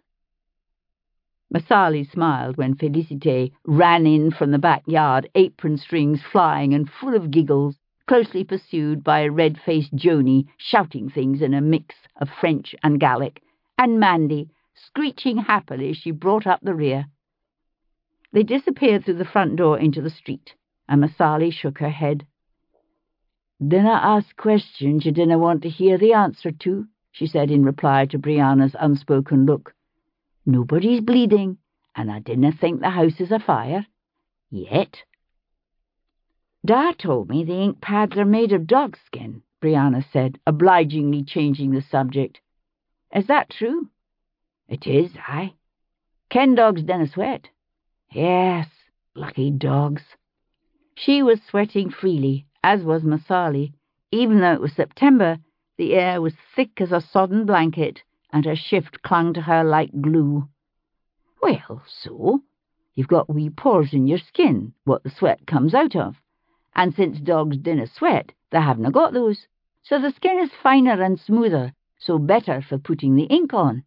Masali smiled when Félicité ran in from the backyard, apron strings flying and full of giggles, closely pursued by a red-faced Joni shouting things in a mix of French and Gallic, and Mandy screeching happily as she brought up the rear. They disappeared through the front door into the street, and Masali shook her head. Dinna ask questions you dinna want to hear the answer to, she said in reply to Brianna's unspoken look. Nobody's bleeding, and I dinna think the house is afire. Yet. Da told me the ink pads are made of dog skin, Brianna said, obligingly changing the subject. Is that true? It is, aye. Ken dogs dinna sweat. Yes, lucky dogs. She was sweating freely, as was Masali. Even though it was September, the air was thick as a sodden blanket, and her shift clung to her like glue. Well, so, you've got wee pores in your skin, what the sweat comes out of, and since dogs dinna sweat, they havena got those, so the skin is finer and smoother, so better for putting the ink on.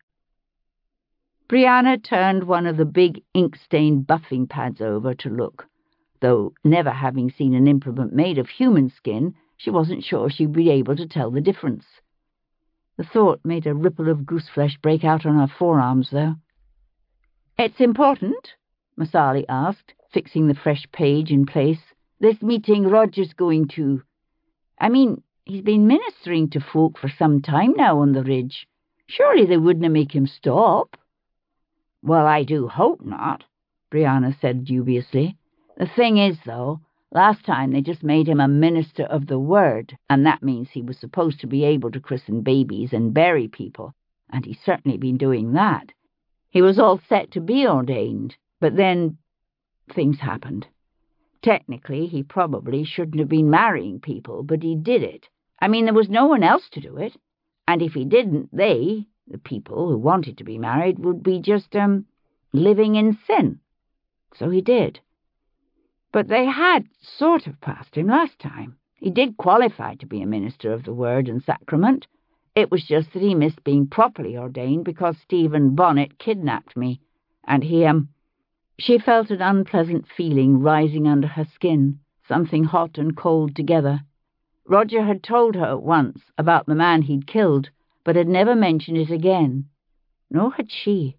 Brianna turned one of the big ink-stained buffing pads over to look, though never having seen an implement made of human skin, she wasn't sure she'd be able to tell the difference. The thought made a ripple of gooseflesh break out on her forearms, though. It's important, Masali asked, fixing the fresh page in place. This meeting Roger's going to. I mean, he's been ministering to folk for some time now on the ridge. Surely they wouldn't make him stop. Well, I do hope not, Brianna said dubiously. The thing is, though, last time they just made him a minister of the word, and that means he was supposed to be able to christen babies and bury people, and he's certainly been doing that. He was all set to be ordained, but then things happened. Technically, he probably shouldn't have been marrying people, but he did it. I mean, there was no one else to do it, and if he didn't, they, the people who wanted to be married, would be just, um, living in sin. So he did. But they had sort of passed him last time. He did qualify to be a minister of the word and sacrament. It was just that he missed being properly ordained because Stephen Bonnet kidnapped me, and he, um... She felt an unpleasant feeling rising under her skin, something hot and cold together. Roger had told her once about the man he'd killed, but had never mentioned it again. Nor had she.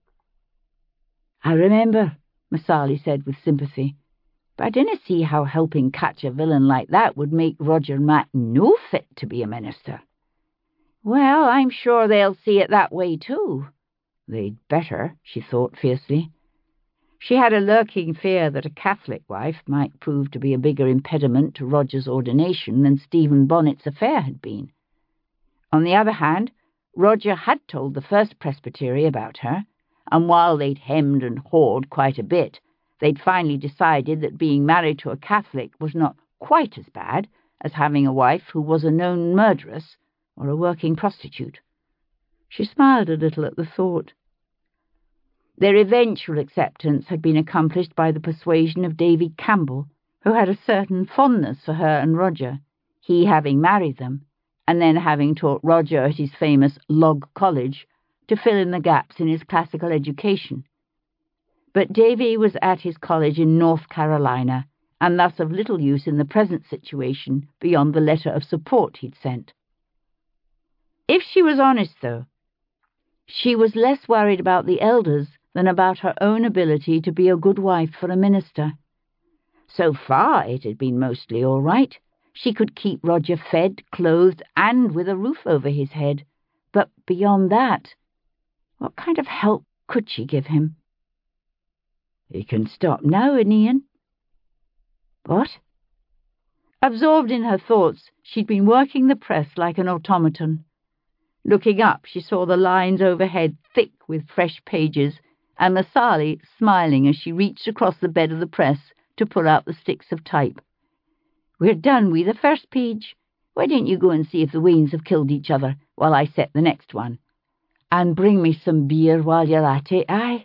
I remember, Masali said with sympathy, but I didn't see how helping catch a villain like that would make Roger Matt no fit to be a minister. Well, I'm sure they'll see it that way too. They'd better, she thought fiercely. She had a lurking fear that a Catholic wife might prove to be a bigger impediment to Roger's ordination than Stephen Bonnet's affair had been. On the other hand, Roger had told the First Presbytery about her, and while they'd hemmed and hawed quite a bit, They'd finally decided that being married to a Catholic was not quite as bad as having a wife who was a known murderess or a working prostitute. She smiled a little at the thought. Their eventual acceptance had been accomplished by the persuasion of Davy Campbell, who had a certain fondness for her and Roger, he having married them, and then having taught Roger at his famous Log College to fill in the gaps in his classical education. But Davy was at his college in North Carolina, and thus of little use in the present situation beyond the letter of support he'd sent. If she was honest, though, she was less worried about the elders than about her own ability to be a good wife for a minister. So far it had been mostly all right. She could keep Roger fed, clothed, and with a roof over his head. But beyond that, what kind of help could she give him? "He can stop now, Ian." "What?" Absorbed in her thoughts, she'd been working the press like an automaton. Looking up, she saw the lines overhead thick with fresh pages, and Masali smiling as she reached across the bed of the press to pull out the sticks of type. "We're done with the first page. Why don't you go and see if the Waynes have killed each other while I set the next one? And bring me some beer while you're at it, aye?"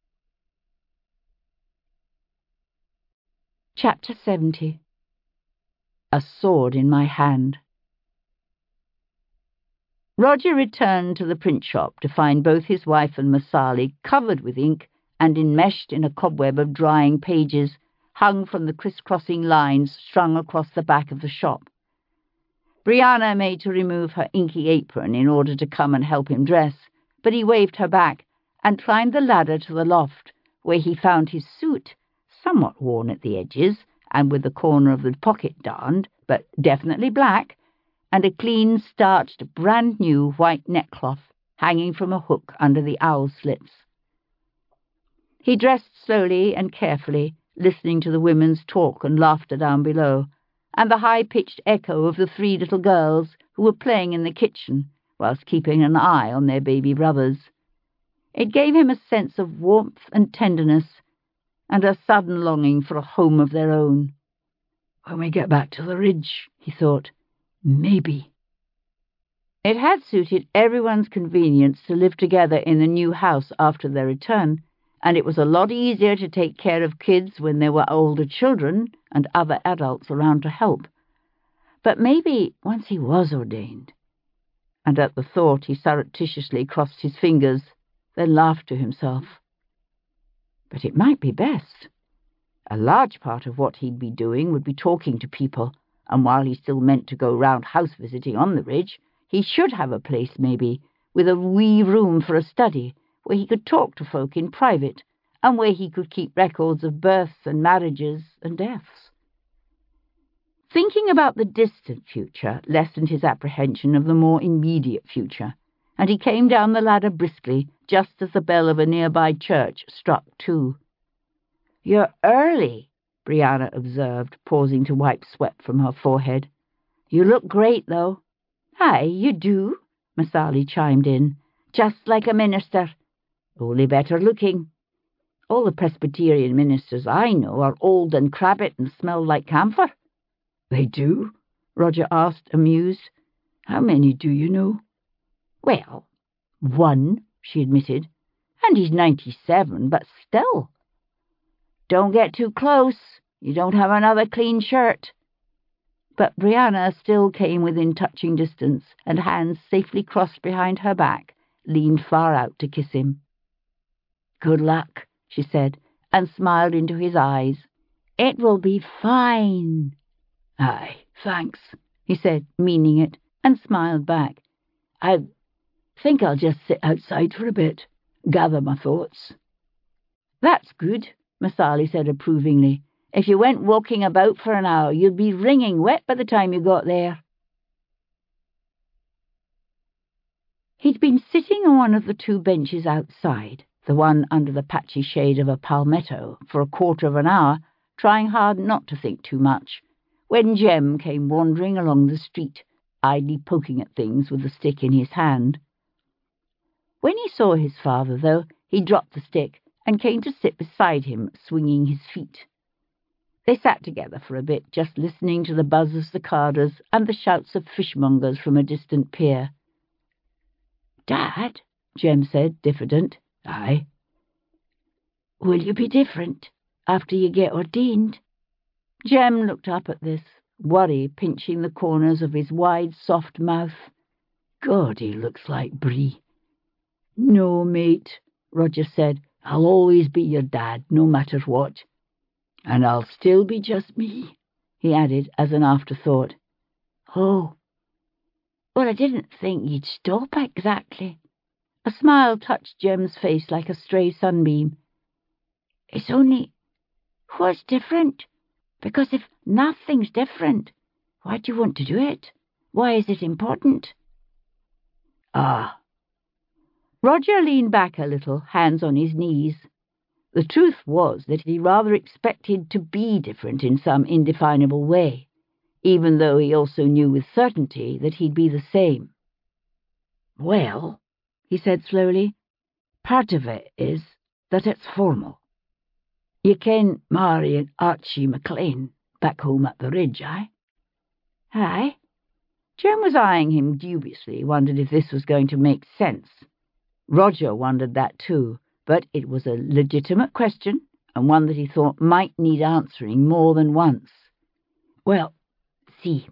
Chapter seventy. A Sword in My Hand. Roger returned to the print shop to find both his wife and Masali covered with ink and enmeshed in a cobweb of drying pages hung from the crisscrossing lines strung across the back of the shop. Brianna made to remove her inky apron in order to come and help him dress, but he waved her back and climbed the ladder to the loft, where he found his suit, somewhat worn at the edges and with the corner of the pocket darned, but definitely black, and a clean, starched, brand-new white neckcloth hanging from a hook under the owl slits. He dressed slowly and carefully, listening to the women's talk and laughter down below, and the high-pitched echo of the three little girls who were playing in the kitchen, whilst keeping an eye on their baby brothers. It gave him a sense of warmth and tenderness, and a sudden longing for a home of their own. "When we get back to the ridge," he thought, "maybe." It had suited everyone's convenience to live together in the new house after their return, and it was a lot easier to take care of kids when there were older children and other adults around to help. But maybe once he was ordained, and at the thought he surreptitiously crossed his fingers, then laughed to himself. But it might be best. A large part of what he'd be doing would be talking to people, and while he still meant to go round house-visiting on the ridge, he should have a place, maybe, with a wee room for a study, where he could talk to folk in private, and where he could keep records of births and marriages and deaths. Thinking about the distant future lessened his apprehension of the more immediate future, and he came down the ladder briskly, just as the bell of a nearby church struck two. "You're early," Brianna observed, pausing to wipe sweat from her forehead. "You look great, though." "Aye, you do," Masali chimed in. "Just like a minister. Only better looking. All the Presbyterian ministers I know are old and crabbit and smell like camphor." "They do?" Roger asked, amused. "How many do you know?" "Well, one," she admitted. "And he's ninety-seven, but still." "Don't get too close. You don't have another clean shirt." But Brianna still came within touching distance, and hands safely crossed behind her back, leaned far out to kiss him. "Good luck," she said, and smiled into his eyes. "It will be fine." "Aye, thanks," he said, meaning it, and smiled back. "I think I'll just sit outside for a bit, gather my thoughts." "That's good," Masali said approvingly. "If you went walking about for an hour, you'd be wringing wet by the time you got there." He'd been sitting on one of the two benches outside, the one under the patchy shade of a palmetto, for a quarter of an hour, trying hard not to think too much, when Jem came wandering along the street, idly poking at things with the stick in his hand. When he saw his father, though, he dropped the stick and came to sit beside him, swinging his feet. They sat together for a bit, just listening to the buzz of cicadas and the shouts of fishmongers from a distant pier. "Dad," Jem said, diffident. "Aye?" "Will you be different after you get ordained?" Jem looked up at this, worry pinching the corners of his wide, soft mouth. God, he looks like Bree. "No, mate," Roger said. "I'll always be your dad, no matter what. And I'll still be just me," he added as an afterthought. "Oh, well, I didn't think you'd stop exactly." A smile touched Jem's face like a stray sunbeam. "It's only, what's different? Because if nothing's different, why do you want to do it? Why is it important?" Ah. Roger leaned back a little, hands on his knees. The truth was that he rather expected to be different in some indefinable way, even though he also knew with certainty that he'd be the same. "Well," he said slowly, "part of it is that it's formal. You ken Mary and Archie McLean back home at the Ridge, aye?" "Aye." Jem was eyeing him dubiously, wondered if this was going to make sense. Roger wondered that too, but it was a legitimate question, and one that he thought might need answering more than once. "Well, see,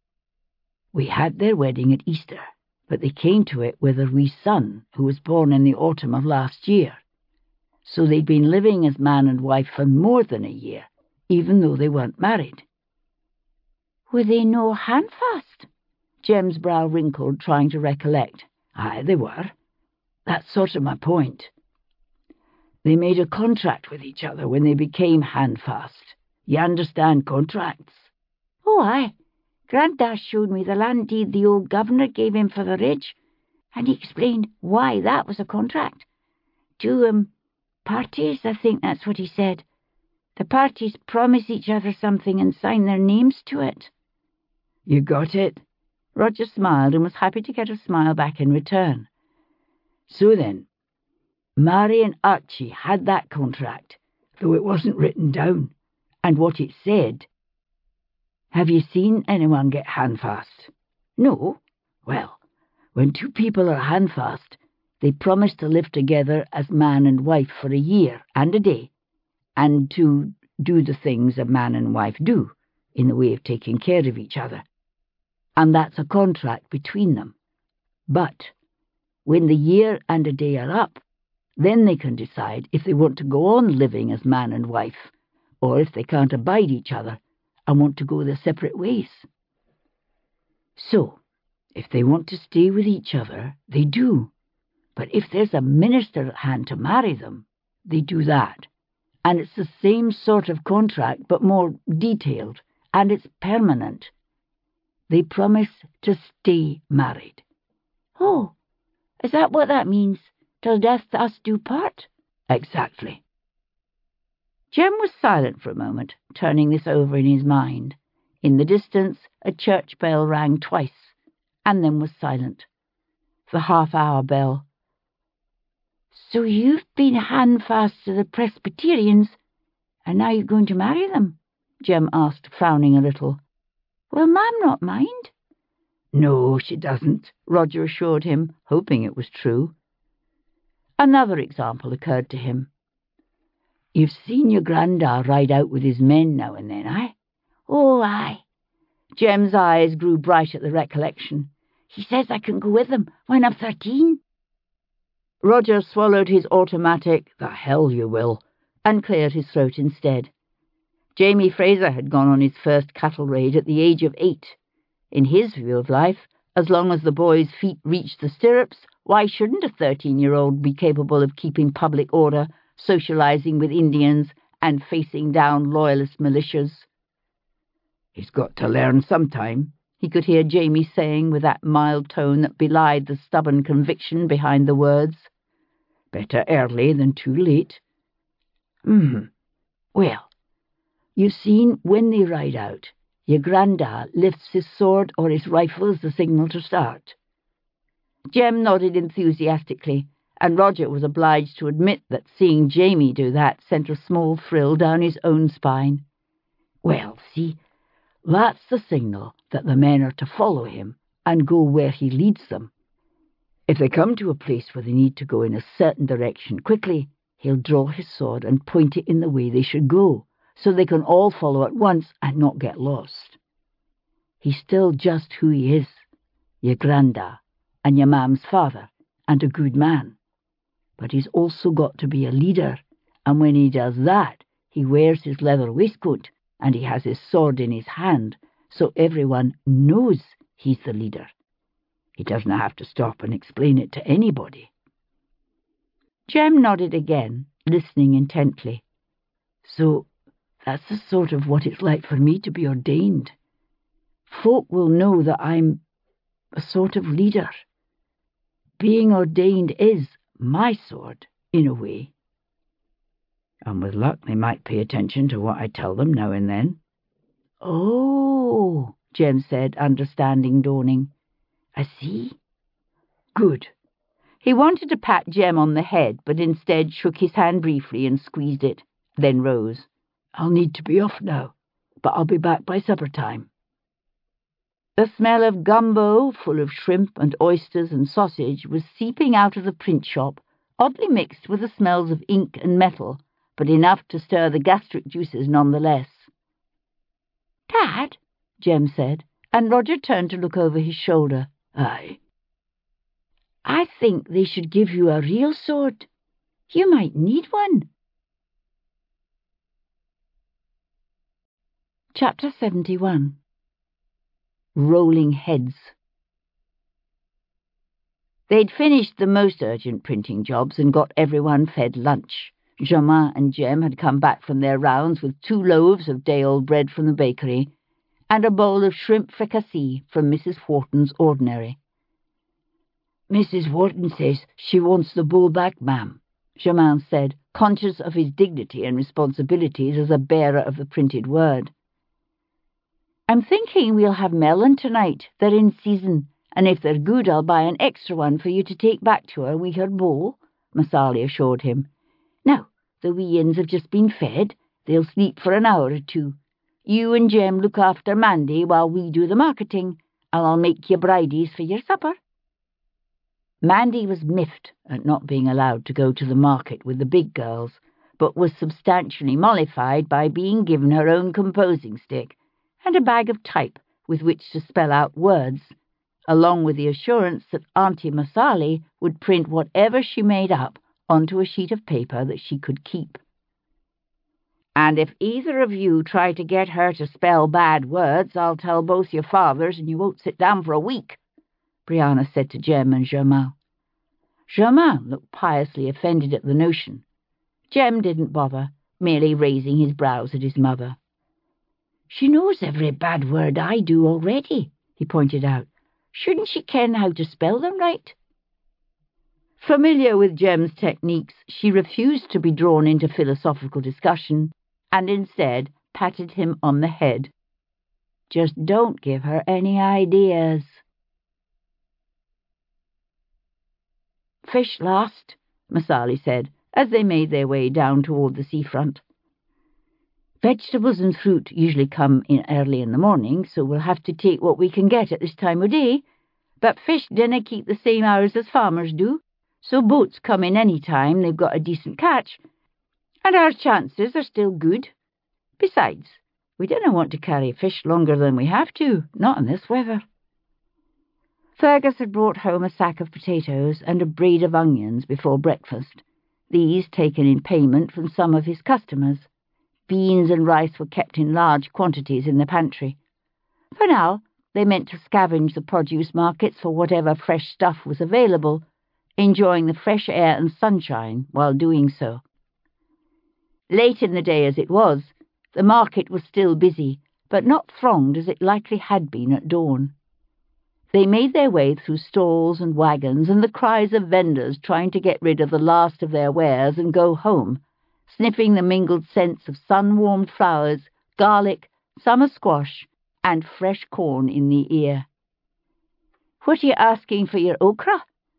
we had their wedding at Easter, but they came to it with a wee son who was born in the autumn of last year. So they'd been living as man and wife for more than a year, even though they weren't married." "Were they no handfast?" Jem's brow wrinkled, trying to recollect. "Aye, they were. That's sort of my point. They made a contract with each other when they became handfast. You understand contracts?" "Oh, aye. Grandad showed me the land deed the old governor gave him for the Ridge, and he explained why that was a contract. Two, um, parties, I think that's what he said. The parties promise each other something and sign their names to it." "You got it?" Roger smiled and was happy to get a smile back in return. "So then, Mary and Archie had that contract, though it wasn't written down, and what it said. Have you seen anyone get handfast?" "No." "Well, when two people are handfast, they promise to live together as man and wife for a year and a day, and to do the things a man and wife do, in the way of taking care of each other. And that's a contract between them. But when the year and a day are up, then they can decide if they want to go on living as man and wife, or if they can't abide each other and want to go their separate ways. So, if they want to stay with each other, they do. But if there's a minister at hand to marry them, they do that. And it's the same sort of contract, but more detailed, and it's permanent. They promise to stay married." "Oh, is that what that means? Till death us do part?" "Exactly." Jem was silent for a moment, turning this over in his mind. In the distance, a church bell rang twice, and then was silent. The half-hour bell. "So you've been handfast to the Presbyterians, and now you're going to marry them?" Jem asked, frowning a little. "Will Mam not mind?" "No, she doesn't," Roger assured him, hoping it was true. Another example occurred to him. "You've seen your granda ride out with his men now and then, aye?" "Oh, aye." Jem's eyes grew bright at the recollection. "He says I can go with them when I'm thirteen." Roger swallowed his automatic, "The hell you will," and cleared his throat instead. Jamie Fraser had gone on his first cattle raid at the age of eight. In his view of life, as long as the boy's feet reached the stirrups, why shouldn't a thirteen-year-old be capable of keeping public order, socializing with Indians, and facing down loyalist militias? "He's got to learn sometime," he could hear Jamie saying with that mild tone that belied the stubborn conviction behind the words. "Better early than too late." "Hmm. Well, you've seen when they ride out, your granda lifts his sword or his rifle as the signal to start." Jem nodded enthusiastically, and Roger was obliged to admit that seeing Jamie do that sent a small thrill down his own spine. Well, see, that's the signal that the men are to follow him and go where he leads them. If they come to a place where they need to go in a certain direction quickly, he'll draw his sword and point it in the way they should go, so they can all follow at once and not get lost. He's still just who he is, your granda and your mam's father, and a good man. But he's also got to be a leader, and when he does that, he wears his leather waistcoat and he has his sword in his hand, so everyone knows he's the leader. He doesn't have to stop and explain it to anybody. Jem nodded again, listening intently. So that's the sort of what it's like for me to be ordained. Folk will know that I'm a sort of leader. Being ordained is my sword, in a way. And with luck they might pay attention to what I tell them now and then. Oh, Jem said, understanding dawning. I see. Good. He wanted to pat Jem on the head, but instead shook his hand briefly and squeezed it, then rose. I'll need to be off now, but I'll be back by supper time. The smell of gumbo, full of shrimp and oysters and sausage, was seeping out of the print shop, oddly mixed with the smells of ink and metal, but enough to stir the gastric juices nonetheless. Dad, Jem said, and Roger turned to look over his shoulder. Aye. I think they should give you a real sword. You might need one. Chapter seventy-one. Rolling Heads. They'd finished the most urgent printing jobs and got everyone fed lunch. Germain and Jem had come back from their rounds with two loaves of day-old bread from the bakery and a bowl of shrimp fricassee from Missus Wharton's ordinary. Missus Wharton says she wants the bowl back, ma'am, Germain said, conscious of his dignity and responsibilities as a bearer of the printed word. I'm thinking we'll have melon tonight. They're in season, and if they're good I'll buy an extra one for you to take back to her with her bowl, Masali assured him. Now, the wee uns have just been fed. They'll sleep for an hour or two. You and Jem look after Mandy while we do the marketing, and I'll make you bridies for your supper. Mandy was miffed at not being allowed to go to the market with the big girls, but was substantially mollified by being given her own composing stick and a bag of type with which to spell out words, along with the assurance that Auntie Masali would print whatever she made up onto a sheet of paper that she could keep. And if either of you try to get her to spell bad words, I'll tell both your fathers and you won't sit down for a week, Brianna said to Jem and Germain. Germain looked piously offended at the notion. Jem didn't bother, merely raising his brows at his mother. She knows every bad word I do already, he pointed out. Shouldn't she ken how to spell them right? Familiar with Jem's techniques, she refused to be drawn into philosophical discussion and instead patted him on the head. Just don't give her any ideas. Fish last, Masali said, as they made their way down toward the seafront. Vegetables and fruit usually come in early in the morning, so we'll have to take what we can get at this time of day. But fish dinna keep the same hours as farmers do, so boats come in any time they've got a decent catch, and our chances are still good. Besides, we didn't want to carry fish longer than we have to, not in this weather. Fergus had brought home a sack of potatoes and a braid of onions before breakfast, these taken in payment from some of his customers. Beans and rice were kept in large quantities in the pantry. For now, they meant to scavenge the produce markets for whatever fresh stuff was available, enjoying the fresh air and sunshine while doing so. Late in the day as it was, the market was still busy, but not thronged as it likely had been at dawn. They made their way through stalls and wagons and the cries of vendors trying to get rid of the last of their wares and go home, sniffing the mingled scents of sun-warmed flowers, garlic, summer squash, and fresh corn in the ear. "What are you asking for your okra?"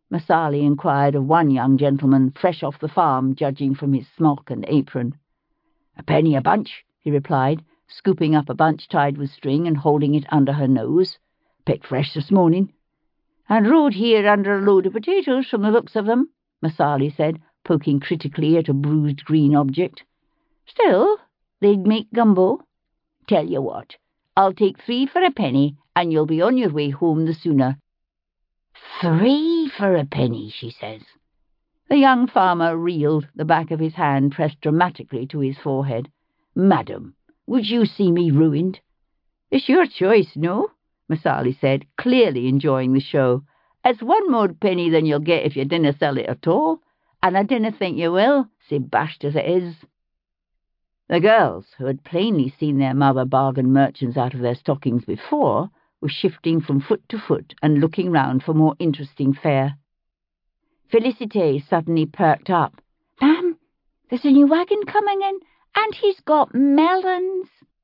Masali inquired of one young gentleman fresh off the farm, judging from his smock and apron. A penny a bunch, he replied, scooping up a bunch tied with string and holding it under her nose. Picked fresh this morning. And rode here under a load of potatoes from the looks of them, Masali said, poking critically at a bruised green object. Still, they'd make gumbo. Tell you what, I'll take three for a penny, and you'll be on your way home the sooner. Three for a penny, she says. The young farmer reeled, the back of his hand pressed dramatically to his forehead. Madam, would you see me ruined? It's your choice, no? Masali said, clearly enjoying the show. It's one more penny than you'll get if you dinna sell it at all, and I dinna think you will, sae bashed as it is. The girls, who had plainly seen their mother bargain merchants out of their stockings before, were shifting from foot to foot and looking round for more interesting fare. Félicité suddenly perked up. Ma'am, there's a new wagon coming in, and he's got melons.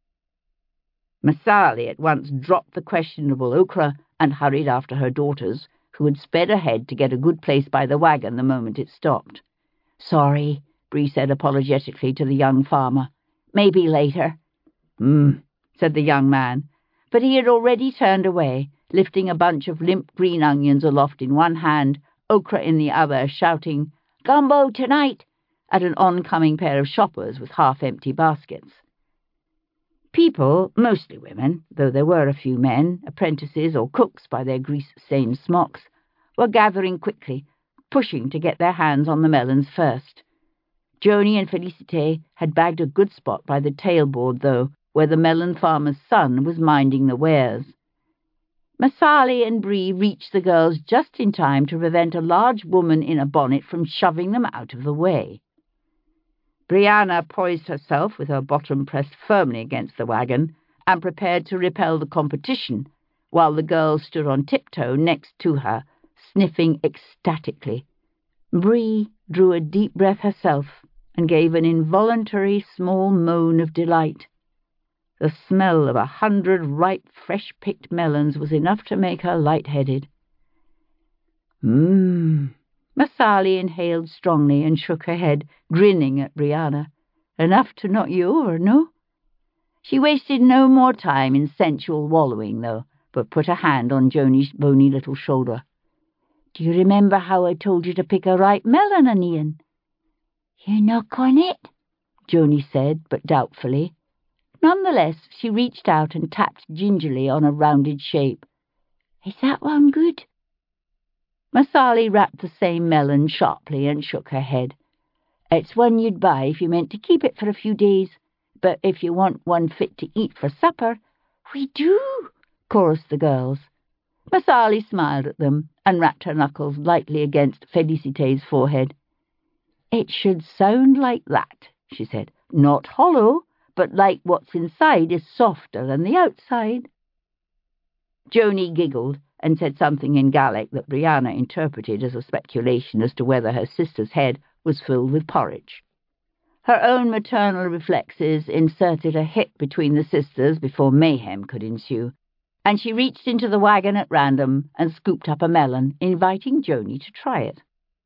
Masali at once dropped the questionable okra and hurried after her daughters, who had sped ahead to get a good place by the wagon the moment it stopped. Sorry, Bree said apologetically to the young farmer. Maybe later. Hmm, said the young man, but he had already turned away, lifting a bunch of limp green onions aloft in one hand, okra in the other, shouting, "Gumbo tonight!" at an oncoming pair of shoppers with half-empty baskets. People, mostly women, though there were a few men, apprentices or cooks by their grease-stained smocks, were gathering quickly, pushing to get their hands on the melons first. Joni and Félicité had bagged a good spot by the tailboard, though, where the melon farmer's son was minding the wares. Masali and Bree reached the girls just in time to prevent a large woman in a bonnet from shoving them out of the way. Brianna poised herself with her bottom pressed firmly against the wagon and prepared to repel the competition, while the girls stood on tiptoe next to her, sniffing ecstatically. Bree drew a deep breath herself and gave an involuntary small moan of delight. The smell of a hundred ripe, fresh-picked melons was enough to make her light-headed. Mmm. Masali inhaled strongly and shook her head, grinning at Brianna. Enough to knock you over, no? She wasted no more time in sensual wallowing, though, but put a hand on Joni's bony little shoulder. Do you remember how I told you to pick a ripe melon, Anian? You knock on it, Joni said, but doubtfully. Nonetheless, she reached out and tapped gingerly on a rounded shape. Is that one good? Masali rapped the same melon sharply and shook her head. It's one you'd buy if you meant to keep it for a few days, but if you want one fit to eat for supper, we do, chorused the girls. Masali smiled at them and rapped her knuckles lightly against Félicité's forehead. It should sound like that, she said. Not hollow, but like what's inside is softer than the outside. Joni giggled and said something in Gaelic that Brianna interpreted as a speculation as to whether her sister's head was filled with porridge. Her own maternal reflexes inserted a hit between the sisters before mayhem could ensue, and she reached into the wagon at random and scooped up a melon, inviting Joni to try it.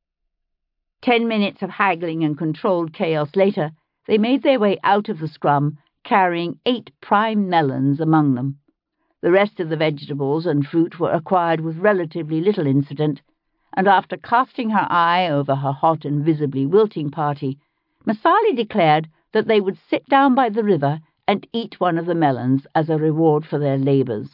Ten minutes of haggling and controlled chaos later, they made their way out of the scrum, carrying eight prime melons among them. The rest of the vegetables and fruit were acquired with relatively little incident, and after casting her eye over her hot and visibly wilting party, Masali declared that they would sit down by the river and eat one of the melons as a reward for their labours.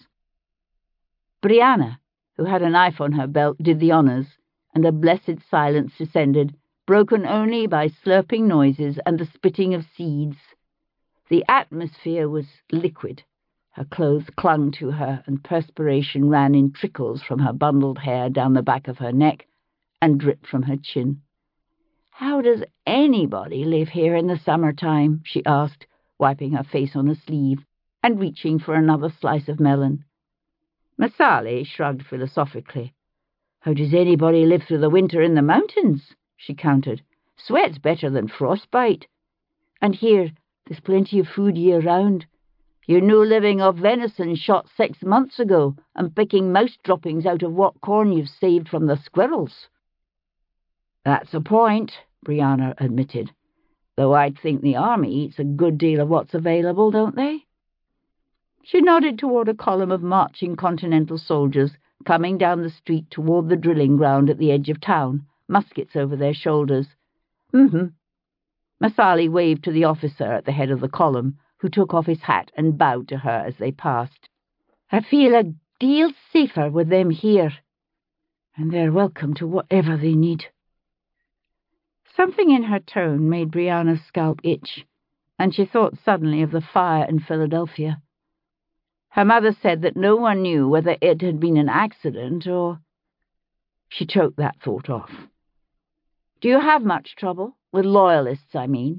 Brianna, who had a knife on her belt, did the honours, and a blessed silence descended, broken only by slurping noises and the spitting of seeds. The atmosphere was liquid. Her clothes clung to her, and perspiration ran in trickles from her bundled hair down the back of her neck and dripped from her chin. "How does anybody live here in the summer-time?" she asked, wiping her face on a sleeve and reaching for another slice of melon. Masali shrugged philosophically. "How does anybody live through the winter in the mountains?" she countered. "Sweat's better than frostbite. And here, there's plenty of food year-round. You're no living off venison shot six months ago and picking mouse droppings out of what corn you've saved from the squirrels." That's a point, Brianna admitted, though I'd think the army eats a good deal of what's available, don't they? She nodded toward a column of marching Continental soldiers coming down the street toward the drilling ground at the edge of town, muskets over their shoulders. Mm-hmm. Masali waved to the officer at the head of the column, who took off his hat and bowed to her as they passed. I feel a deal safer with them here, and they're welcome to whatever they need. Something in her tone made Brianna's scalp itch, and she thought suddenly of the fire in Philadelphia. Her mother said that no one knew whether it had been an accident or... She choked that thought off. Do you have much trouble? With loyalists, I mean.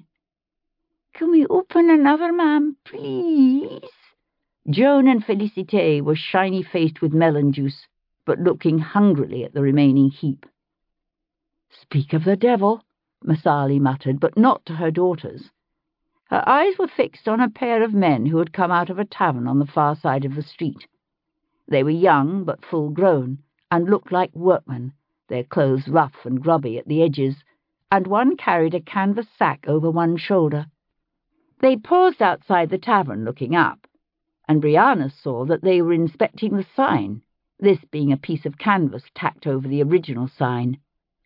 Can we open another, ma'am, please? Joan and Félicité were shiny-faced with melon juice, but looking hungrily at the remaining heap. Speak of the devil, Masali muttered, but not to her daughters. Her eyes were fixed on a pair of men who had come out of a tavern on the far side of the street. They were young but full-grown, and looked like workmen, their clothes rough and grubby at the edges, and one carried a canvas sack over one shoulder. They paused outside the tavern looking up, and Brianna saw that they were inspecting the sign, this being a piece of canvas tacked over the original sign.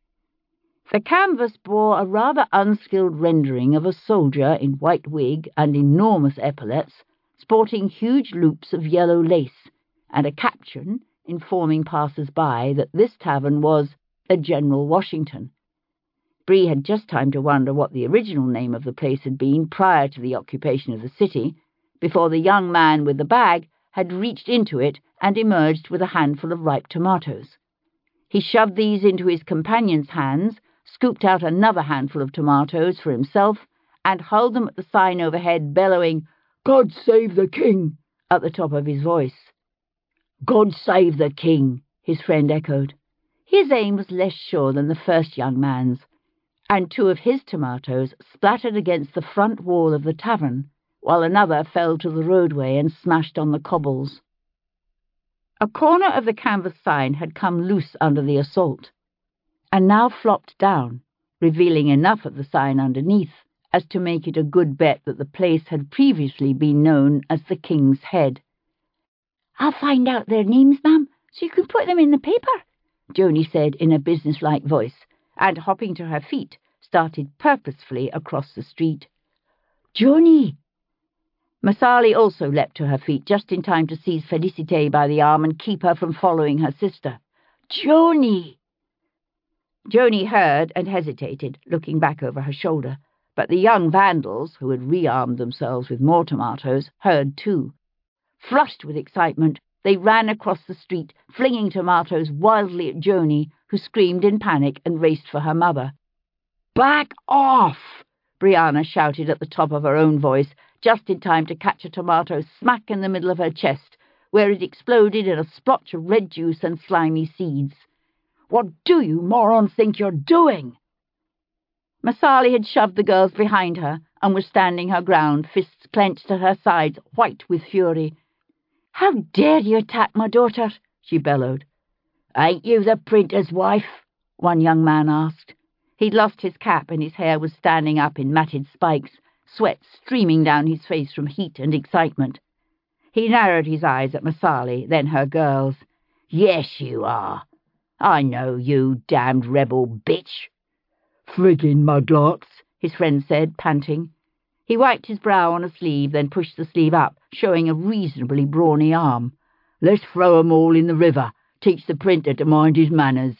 The canvas bore a rather unskilled rendering of a soldier in white wig and enormous epaulets, sporting huge loops of yellow lace, and a caption informing passers-by that this tavern was the General Washington. Bree had just time to wonder what the original name of the place had been prior to the occupation of the city, before the young man with the bag had reached into it and emerged with a handful of ripe tomatoes. He shoved these into his companion's hands, scooped out another handful of tomatoes for himself, and hurled them at the sign overhead, bellowing, "God save the king!" at the top of his voice. "God save the king!" his friend echoed. His aim was less sure than the first young man's, and two of his tomatoes splattered against the front wall of the tavern, while another fell to the roadway and smashed on the cobbles. A corner of the canvas sign had come loose under the assault, and now flopped down, revealing enough of the sign underneath as to make it a good bet that the place had previously been known as the King's Head. "I'll find out their names, ma'am, so you can put them in the paper," Joni said in a businesslike voice, and hopping to her feet, started purposefully across the street. "Joni!" Masali also leapt to her feet just in time to seize Félicité by the arm and keep her from following her sister. "Joni!" Joni heard and hesitated, looking back over her shoulder, but the young vandals, who had rearmed themselves with more tomatoes, heard too. Flushed with excitement, they ran across the street, flinging tomatoes wildly at Joni, who screamed in panic and raced for her mother. "Back off!" Brianna shouted at the top of her own voice, just in time to catch a tomato smack in the middle of her chest, where it exploded in a splotch of red juice and slimy seeds. "What do you morons think you're doing?" Masali had shoved the girls behind her and was standing her ground, fists clenched at her sides, white with fury. "How dare you attack my daughter?" she bellowed. "Ain't you the printer's wife?" one young man asked. He'd lost his cap and his hair was standing up in matted spikes, sweat streaming down his face from heat and excitement. He narrowed his eyes at Masali, then her girls. "Yes, you are. I know you, damned rebel bitch." "Friggin' muglarks," his friend said, panting. He wiped his brow on a sleeve, then pushed the sleeve up, showing a reasonably brawny arm. "Let's throw 'em all in the river. Teach the printer to mind his manners."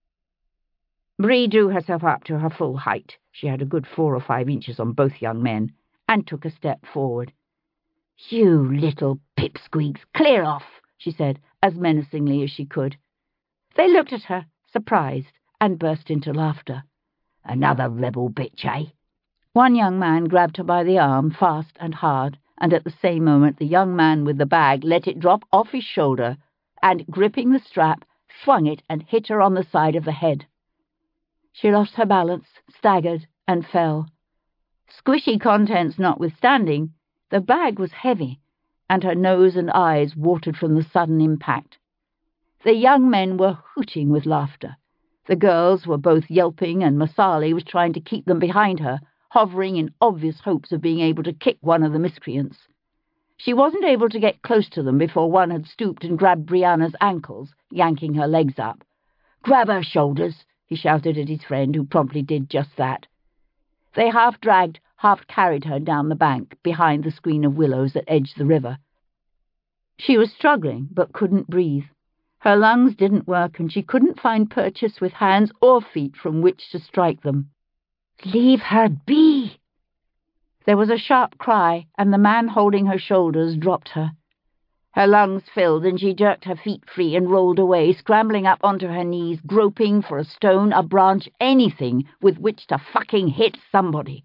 Bree drew herself up to her full height. She had a good four or five inches on both young men, and took a step forward. "You little pipsqueaks, clear off," she said, as menacingly as she could. They looked at her, surprised, and burst into laughter. "Another rebel bitch, eh?" One young man grabbed her by the arm, fast and hard, and at the same moment the young man with the bag let it drop off his shoulder, and, gripping the strap, swung it and hit her on the side of the head. She lost her balance, staggered, and fell. Squishy contents notwithstanding, the bag was heavy, and her nose and eyes watered from the sudden impact. The young men were hooting with laughter. The girls were both yelping, and Masali was trying to keep them behind her, hovering in obvious hopes of being able to kick one of the miscreants. She wasn't able to get close to them before one had stooped and grabbed Brianna's ankles, yanking her legs up. "Grab her shoulders," he shouted at his friend, who promptly did just that. They half-dragged, half-carried her down the bank, behind the screen of willows that edged the river. She was struggling, but couldn't breathe. Her lungs didn't work, and she couldn't find purchase with hands or feet from which to strike them. "Leave her be!" There was a sharp cry, and the man holding her shoulders dropped her. Her lungs filled, and she jerked her feet free and rolled away, scrambling up onto her knees, groping for a stone, a branch, anything with which to fucking hit somebody.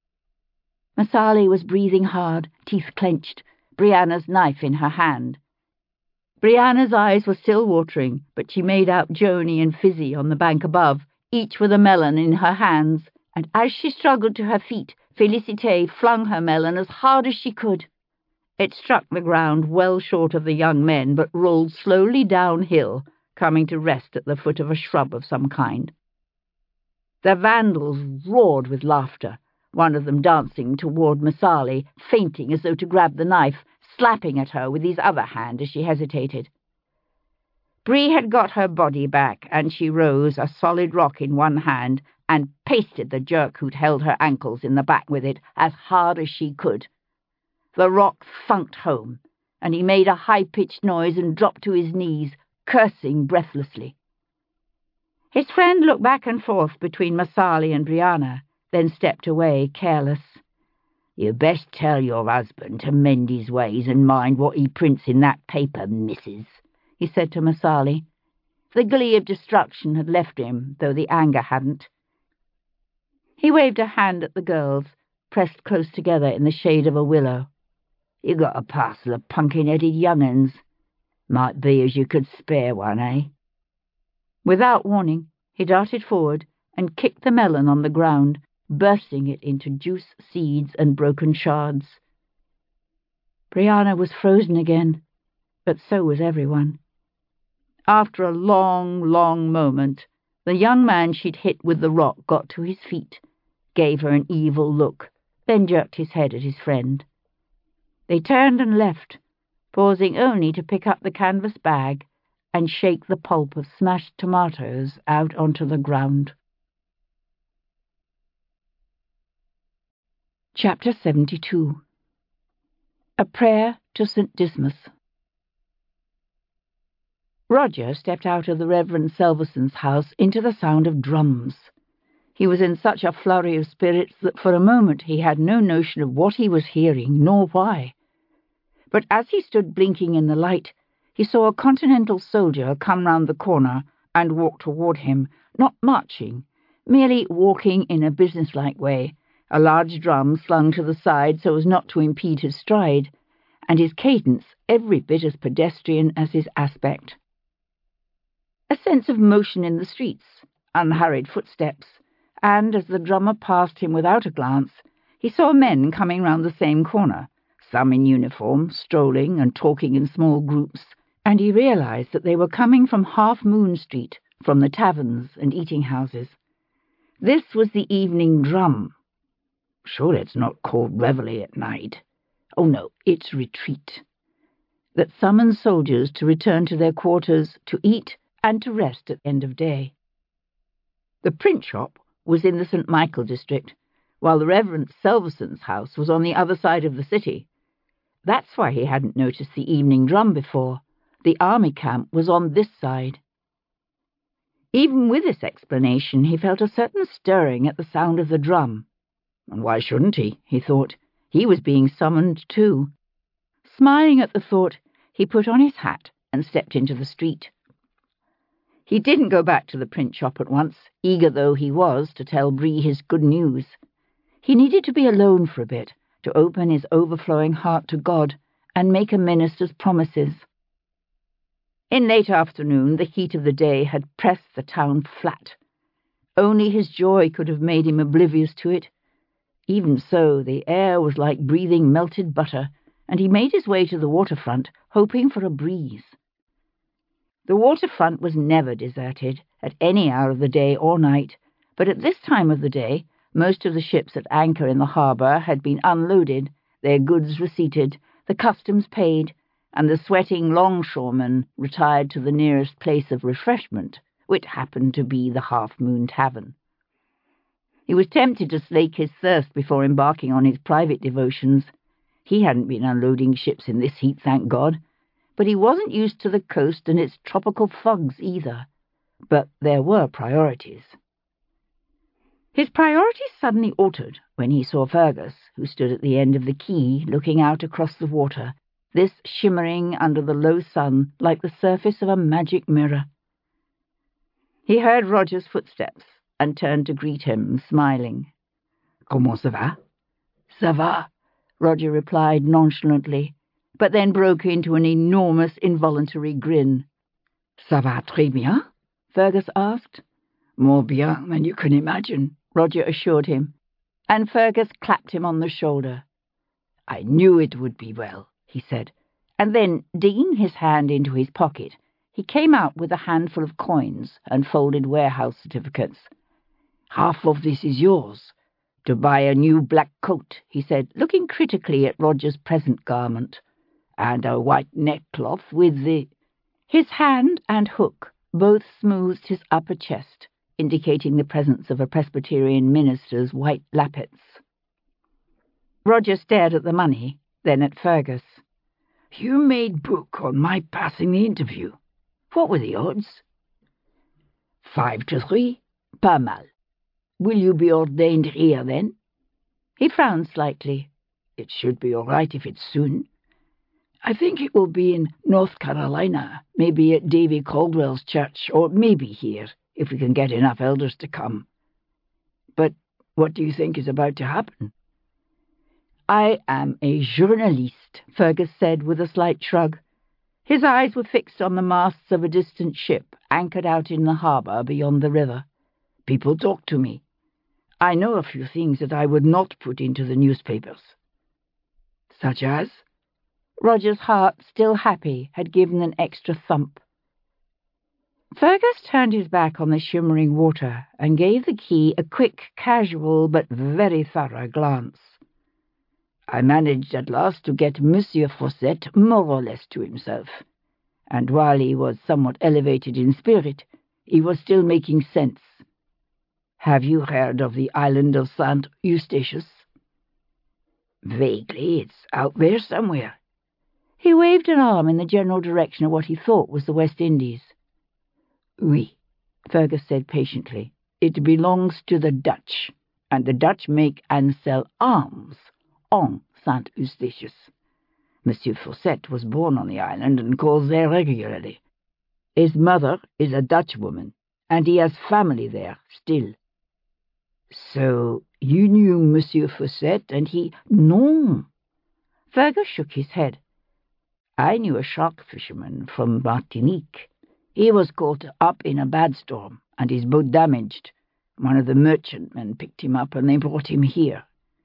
Masali was breathing hard, teeth clenched, Brianna's knife in her hand. Brianna's eyes were still watering, but she made out Joni and Fizzy on the bank above, each with a melon in her hands, and as she struggled to her feet, Félicité flung her melon as hard as she could. It struck the ground well short of the young men, but rolled slowly downhill, coming to rest at the foot of a shrub of some kind. The vandals roared with laughter, one of them dancing toward Masali, feinting as though to grab the knife, slapping at her with his other hand as she hesitated. Bree had got her body back, and she rose, a solid rock in one hand, and pasted the jerk who'd held her ankles in the back with it as hard as she could. The rock thunked home, and he made a high-pitched noise and dropped to his knees, cursing breathlessly. His friend looked back and forth between Masali and Brianna, then stepped away, careless. "You best tell your husband to mend his ways and mind what he prints in that paper, missus," he said to Masali. The glee of destruction had left him, though the anger hadn't. He waved a hand at the girls, pressed close together in the shade of a willow. "You got a parcel of pumpkin-headed young-uns. Might be as you could spare one, eh?" Without warning, he darted forward and kicked the melon on the ground, bursting it into juice, seeds, and broken shards. Brianna was frozen again, but so was everyone. After a long, long moment, the young man she'd hit with the rock got to his feet, gave her an evil look, then jerked his head at his friend. They turned and left, pausing only to pick up the canvas bag and shake the pulp of smashed tomatoes out onto the ground. Chapter seventy-two. A Prayer to Saint Dismas. Roger stepped out of the Reverend Selverson's house into the sound of drums. He was in such a flurry of spirits that for a moment he had no notion of what he was hearing, nor why. But as he stood blinking in the light, he saw a Continental soldier come round the corner and walk toward him, not marching, merely walking in a businesslike way, a large drum slung to the side so as not to impede his stride, and his cadence every bit as pedestrian as his aspect. A sense of motion in the streets, unhurried footsteps, and as the drummer passed him without a glance, he saw men coming round the same corner, some in uniform, strolling and talking in small groups, and he realized that they were coming from Half Moon Street, from the taverns and eating-houses. This was the evening drum. Sure it's not called reveille at night. Oh no, it's retreat. That summons soldiers to return to their quarters, to eat and to rest at the end of day. The print shop was in the Saint Michael district, while the Reverend Selverson's house was on the other side of the city. That's why he hadn't noticed the evening drum before. The army camp was on this side. Even with this explanation, he felt a certain stirring at the sound of the drum. And why shouldn't he, he thought. He was being summoned too. Smiling at the thought, he put on his hat and stepped into the street. He didn't go back to the print shop at once, eager though he was to tell Bree his good news. He needed to be alone for a bit, to open his overflowing heart to God and make a minister's promises. In late afternoon, the heat of the day had pressed the town flat. Only his joy could have made him oblivious to it. Even so, the air was like breathing melted butter, and he made his way to the waterfront, hoping for a breeze. The waterfront was never deserted, at any hour of the day or night, but at this time of the day most of the ships at anchor in the harbour had been unloaded, their goods receipted, the customs paid, and the sweating longshoremen retired to the nearest place of refreshment, which happened to be the Half Moon Tavern. He was tempted to slake his thirst before embarking on his private devotions. He hadn't been unloading ships in this heat, thank God, but he wasn't used to the coast and its tropical fogs either. But there were priorities. His priorities suddenly altered when he saw Fergus, who stood at the end of the quay looking out across the water, this shimmering under the low sun like the surface of a magic mirror. He heard Roger's footsteps and turned to greet him, smiling. Comment ça va? Ça va, Roger replied nonchalantly, but then broke into an enormous involuntary grin. Ça va très bien? Fergus asked. More bien than you can imagine, Roger assured him, and Fergus clapped him on the shoulder. I knew it would be well, he said, and then, digging his hand into his pocket, he came out with a handful of coins and folded warehouse certificates. Half of this is yours. To buy a new black coat, he said, looking critically at Roger's present garment, and a white neckcloth with the... His hand and hook both smoothed his upper chest, indicating the presence of a Presbyterian minister's white lappets. Roger stared at the money, then at Fergus. You made book on my passing the interview. What were the odds? Five to three. Pas mal. Will you be ordained here, then? He frowned slightly. It should be all right if it's soon. I think it will be in North Carolina, maybe at Davy Caldwell's church, or maybe here, if we can get enough elders to come. But what do you think is about to happen? I am a journaliste, Fergus said with a slight shrug. His eyes were fixed on the masts of a distant ship anchored out in the harbour beyond the river. People talk to me. I know a few things that I would not put into the newspapers. Such as? Roger's heart, still happy, had given an extra thump. Fergus turned his back on the shimmering water and gave the key a quick, casual, but very thorough glance. I managed at last to get Monsieur Fawcett more or less to himself, and while he was somewhat elevated in spirit, he was still making sense. Have you heard of the island of Saint Eustatius? Vaguely, it's out there somewhere. He waved an arm in the general direction of what he thought was the West Indies. Oui, Fergus said patiently. It belongs to the Dutch, and the Dutch make and sell arms on Saint Eustatius. Monsieur Fawcett was born on the island and calls there regularly. His mother is a Dutch woman, and he has family there still. So you knew Monsieur Fawcett, and he... Non. Fergus shook his head. I knew a shark fisherman from Martinique. He was caught up in a bad storm, and his boat damaged. One of the merchantmen picked him up, and they brought him here.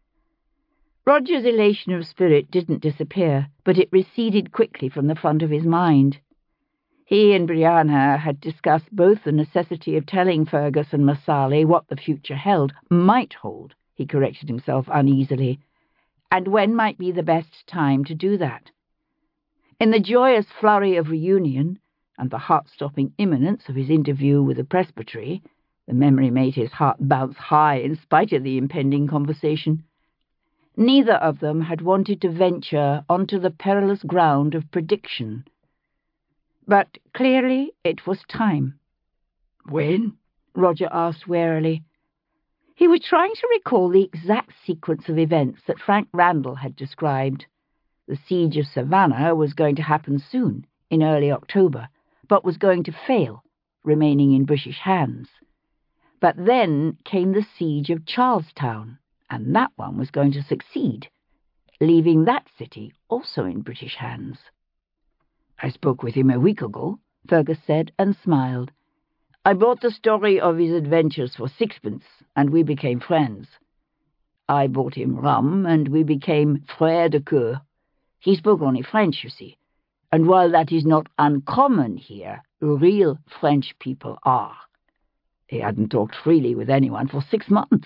Roger's elation of spirit didn't disappear, but it receded quickly from the front of his mind. He and Brianna had discussed both the necessity of telling Fergus and Marsali what the future held, might hold, he corrected himself uneasily, and when might be the best time to do that. In the joyous flurry of reunion, and the heart-stopping imminence of his interview with the presbytery, the memory made his heart bounce high in spite of the impending conversation. Neither of them had wanted to venture onto the perilous ground of prediction. But clearly it was time. When? Roger asked warily. He was trying to recall the exact sequence of events that Frank Randall had described. The siege of Savannah was going to happen soon, in early October, but was going to fail, remaining in British hands. But then came the siege of Charlestown, and that one was going to succeed, leaving that city also in British hands. I spoke with him a week ago, Fergus said, and smiled. I bought the story of his adventures for sixpence, and we became friends. I bought him rum, and we became frères de coeur. He spoke only French, you see, and while that is not uncommon here, real French people are. He hadn't talked freely with anyone for six months.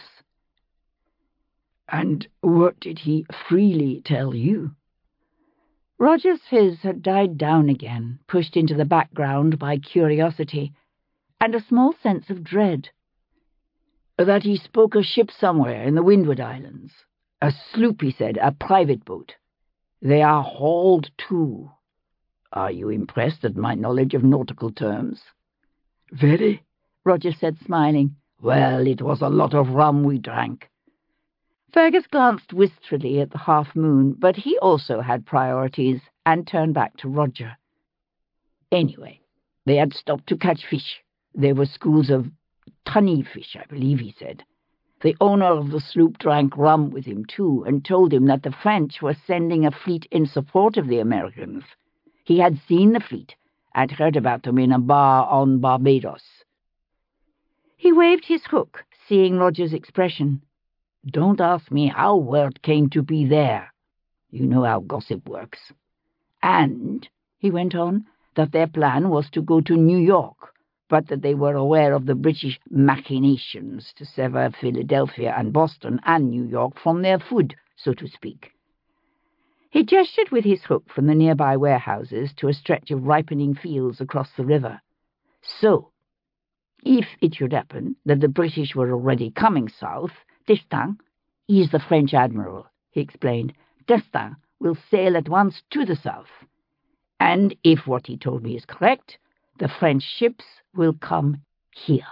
And what did he freely tell you? Roger's fizz had died down again, pushed into the background by curiosity and a small sense of dread. That he spoke a ship somewhere in the Windward Islands. A sloop, he said, a private boat. They are hauled to. Are you impressed at my knowledge of nautical terms? Very, Roger said, smiling. Well, it was a lot of rum we drank. Fergus glanced wistfully at the half-moon, but he also had priorities and turned back to Roger. Anyway, they had stopped to catch fish. There were schools of tunny fish, I believe he said. The owner of the sloop drank rum with him, too, and told him that the French were sending a fleet in support of the Americans. He had seen the fleet and heard about them in a bar on Barbados. He waved his hook, seeing Roger's expression. Don't ask me how word came to be there. You know how gossip works. And, he went on, that their plan was to go to New York, but that they were aware of the British machinations to sever Philadelphia and Boston and New York from their food, so to speak. He gestured with his hook from the nearby warehouses to a stretch of ripening fields across the river. So, if it should happen that the British were already coming south, D'Estaing, he is the French admiral, he explained. D'Estaing will sail at once to the south. And if what he told me is correct, the French ships will come here.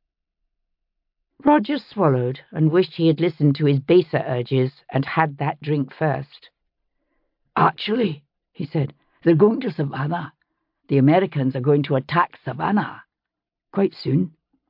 Roger swallowed and wished he had listened to his baser urges and had that drink first. Actually, he said, they're going to Savannah. The Americans are going to attack Savannah quite soon.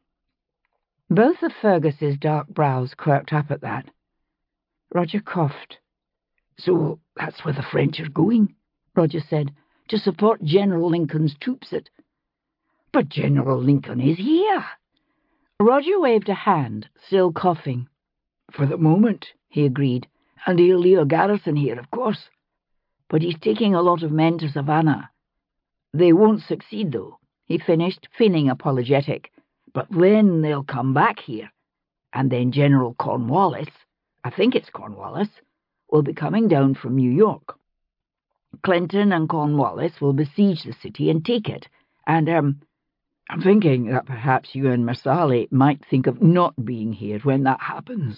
Both of Fergus's dark brows quirked up at that. Roger coughed. So that's where the French are going, Roger said, to support General Lincoln's troops at... But General Lincoln is here. Roger waved a hand, still coughing. For the moment, he agreed, and he'll leave a garrison here, of course. But he's taking a lot of men to Savannah. They won't succeed, though, he finished, feeling apologetic. But then they'll come back here, and then General Cornwallis, I think it's Cornwallis, will be coming down from New York. Clinton and Cornwallis will besiege the city and take it, and, um, I'm thinking that perhaps you and Marsali might think of not being here when that happens.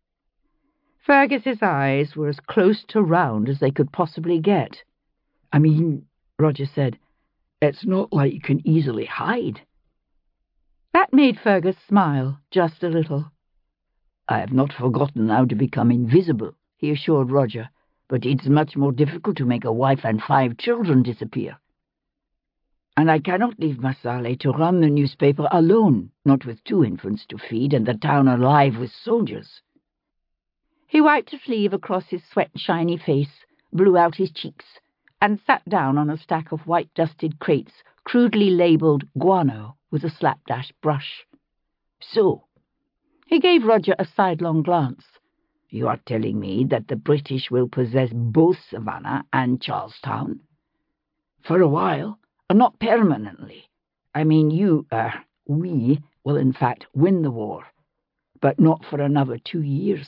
Fergus's eyes were as close to round as they could possibly get. I mean, Roger said, it's not like you can easily hide. That made Fergus smile, just a little. I have not forgotten how to become invisible, he assured Roger, but it's much more difficult to make a wife and five children disappear. And I cannot leave Marsali to run the newspaper alone, not with two infants to feed and the town alive with soldiers. He wiped a sleeve across his sweat-shiny face, blew out his cheeks, and sat down on a stack of white-dusted crates, crudely labelled guano, with a slapdash brush. So, he gave Roger a sidelong glance. You are telling me that the British will possess both Savannah and Charlestown? For a while, not permanently. I mean, you, uh, we will in fact win the war, but not for another two years.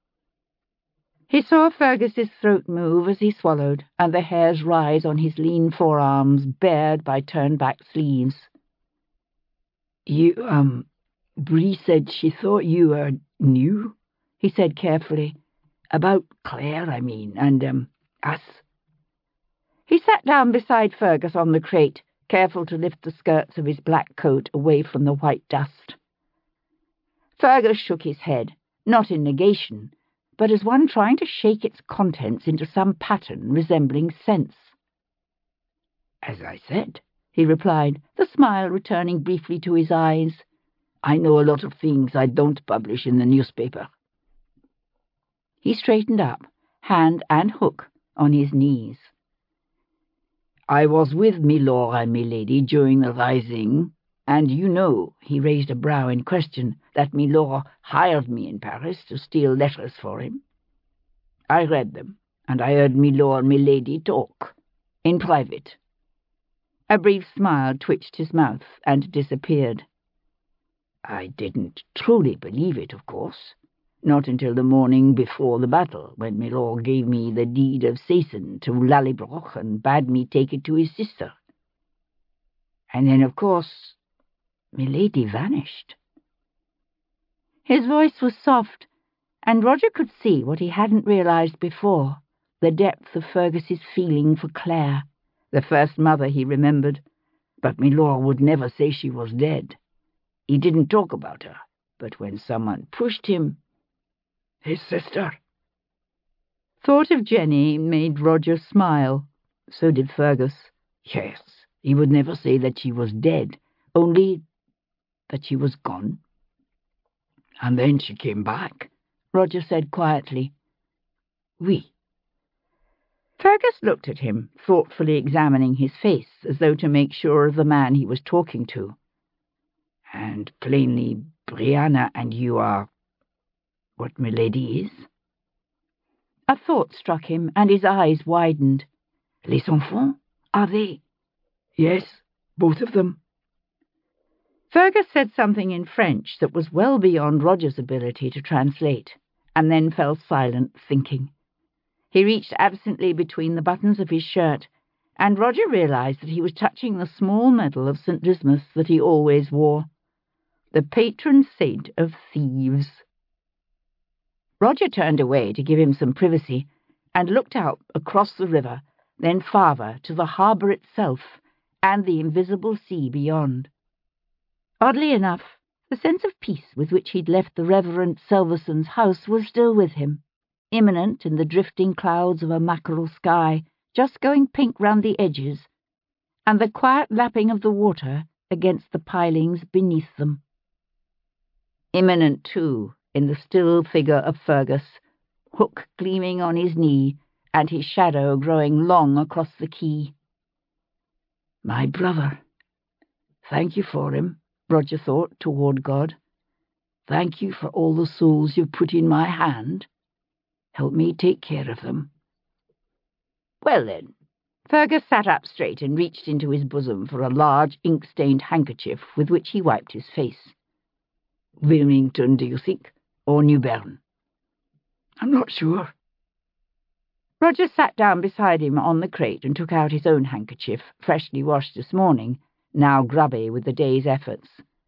He saw Fergus's throat move as he swallowed, and the hairs rise on his lean forearms, bared by turned-back sleeves. You, um, Bree said she thought you, uh, knew, he said carefully. About Claire, I mean, and, um, us. He sat down beside Fergus on the crate, careful to lift the skirts of his black coat away from the white dust. Fergus shook his head, not in negation, but as one trying to shake its contents into some pattern resembling sense. As I said, he replied, the smile returning briefly to his eyes, I know a lot of things I don't publish in the newspaper. He straightened up, hand and hook on his knees. I was with milord and milady during the rising, and you know, he raised a brow in question, that milord hired me in Paris to steal letters for him. I read them, and I heard milord and milady talk, in private. A brief smile twitched his mouth and disappeared. I didn't truly believe it, of course, not until the morning before the battle, when Milord gave me the deed of cession to Lallybroch and bade me take it to his sister. And then, of course, Milady vanished." His voice was soft, and Roger could see what he hadn't realized before, the depth of Fergus's feeling for Claire, the first mother he remembered. But Milord would never say she was dead. He didn't talk about her, but when someone pushed him... His sister. Thought of Jenny made Roger smile. So did Fergus. Yes, he would never say that she was dead, only that she was gone. And then she came back, Roger said quietly. Oui. Fergus looked at him, thoughtfully examining his face, as though to make sure of the man he was talking to. And plainly, Brianna and you are what Milady is? A thought struck him, and his eyes widened. Les enfants, are they? Yes, both of them. Fergus said something in French that was well beyond Roger's ability to translate, and then fell silent, thinking. He reached absently between the buttons of his shirt, and Roger realized that he was touching the small medal of Saint Dismas that he always wore, the patron saint of thieves. Roger turned away to give him some privacy, and looked out across the river, then farther to the harbour itself and the invisible sea beyond. Oddly enough, the sense of peace with which he'd left the Reverend Selverson's house was still with him, imminent in the drifting clouds of a mackerel sky, just going pink round the edges, and the quiet lapping of the water against the pilings beneath them. Imminent, too, in the still figure of Fergus, hook gleaming on his knee, and his shadow growing long across the quay. My brother. Thank you for him, Roger thought, toward God. Thank you for all the souls you've put in my hand. Help me take care of them. Well, then. Fergus sat up straight and reached into his bosom for a large ink-stained handkerchief with which he wiped his face. Wilmington, do you think? Or New Bern? I'm not sure. Roger sat down beside him on the crate and took out his own handkerchief, freshly washed this morning, now grubby with the day's efforts.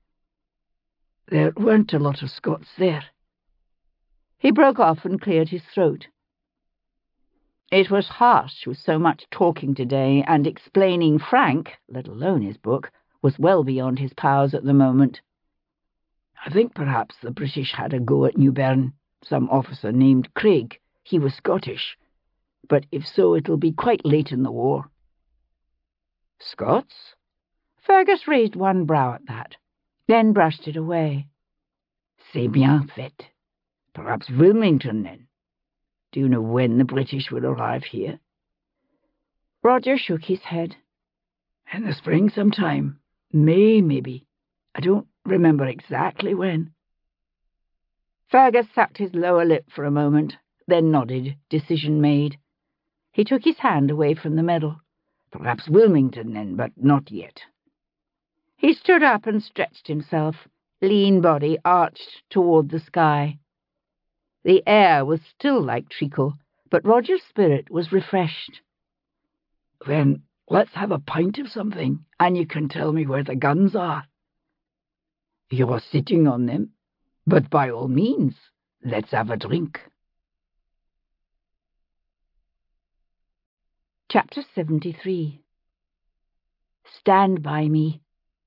There weren't a lot of Scots there. He broke off and cleared his throat. It was harsh with so much talking today, and explaining Frank, let alone his book, was well beyond his powers at the moment. I think perhaps the British had a go at New Bern, some officer named Craig. He was Scottish. But if so, it'll be quite late in the war. Scots? Fergus raised one brow at that, then brushed it away. C'est bien fait. Perhaps Wilmington, then. Do you know when the British will arrive here? Roger shook his head. In the spring sometime. May, maybe. I don't remember exactly when. Fergus sucked his lower lip for a moment, then nodded, decision made. He took his hand away from the medal. Perhaps Wilmington, then, but not yet. He stood up and stretched himself, lean body arched toward the sky. The air was still like treacle, but Roger's spirit was refreshed. Then let's have a pint of something, and you can tell me where the guns are. You're sitting on them, but by all means, let's have a drink. Chapter seventy-three. Stand by me.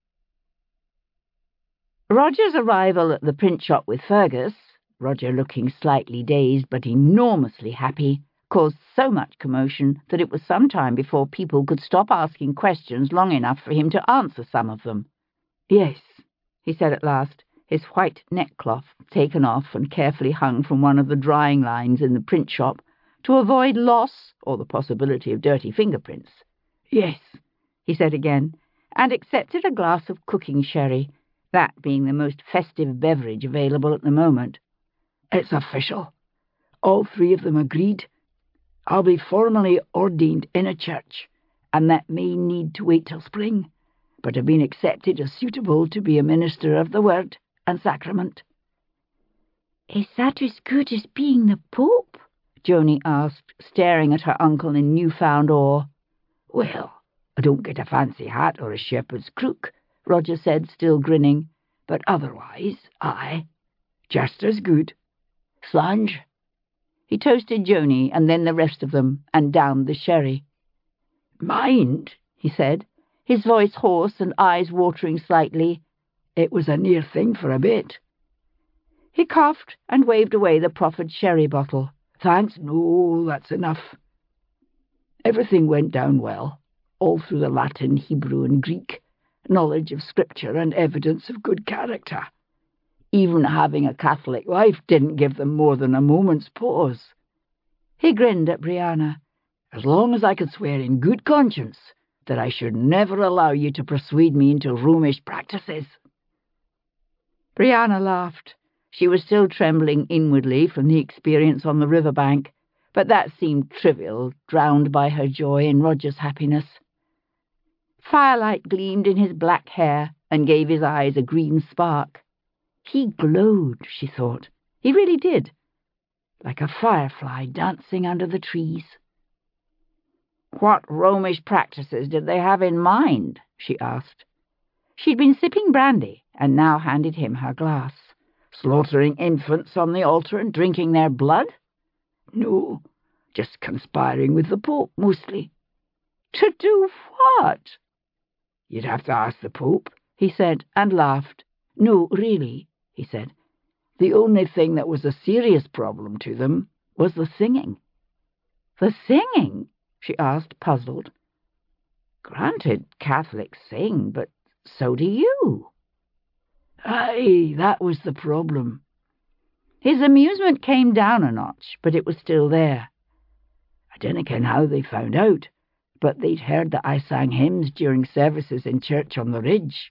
Roger's arrival at the print shop with Fergus, Roger looking slightly dazed but enormously happy, caused so much commotion that it was some time before people could stop asking questions long enough for him to answer some of them. Yes, he said at last, his white neckcloth taken off and carefully hung from one of the drying lines in the print shop to avoid loss or the possibility of dirty fingerprints. Yes, he said again, and accepted a glass of cooking sherry, that being the most festive beverage available at the moment. It's official. All three of them agreed. I'll be formally ordained in a church, and that may need to wait till spring, but have been accepted as suitable to be a minister of the word and sacrament." "Is that as good as being the Pope?" Joni asked, staring at her uncle in newfound awe. "Well, I don't get a fancy hat or a shepherd's crook," Roger said, still grinning, "but otherwise, aye, just as good. Slange." He toasted Joni and then the rest of them, and downed the sherry. "Mind," he said, his voice hoarse and eyes watering slightly, "it was a near thing for a bit." He coughed and waved away the proffered sherry bottle. "Thanks, no, that's enough. Everything went down well, all through the Latin, Hebrew, and Greek, knowledge of Scripture and evidence of good character. Even having a Catholic wife didn't give them more than a moment's pause." He grinned at Brianna. "As long as I could swear in good conscience that I should never allow you to persuade me into Romish practices." Brianna laughed. She was still trembling inwardly from the experience on the river bank, but that seemed trivial, drowned by her joy in Roger's happiness. Firelight gleamed in his black hair and gave his eyes a green spark. He glowed, she thought. He really did. Like a firefly dancing under the trees. "What Romish practices did they have in mind?" she asked. She'd been sipping brandy and now handed him her glass. "Slaughtering infants on the altar and drinking their blood?" "No, just conspiring with the Pope, mostly." "To do what?" "You'd have to ask the Pope," he said, and laughed. "No, really," he said. "The only thing that was a serious problem to them was the singing." "The singing?" she asked, puzzled. "Granted, Catholics sing, but so do you." "Aye, that was the problem." His amusement came down a notch, but it was still there. "I dinna ken how they found out, but they'd heard that I sang hymns during services in church on the ridge."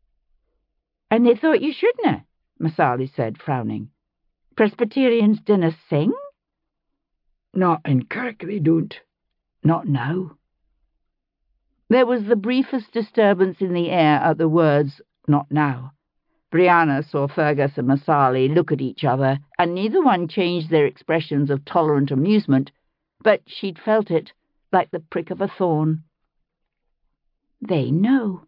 "And they thought you shouldna," Massali said, frowning. "Presbyterians dinna sing?" "Not in kirk, they don't. Not now." There was the briefest disturbance in the air at the words, "not now." Brianna saw Fergus and Massali look at each other, and neither one changed their expressions of tolerant amusement, but she'd felt it, like the prick of a thorn. They know.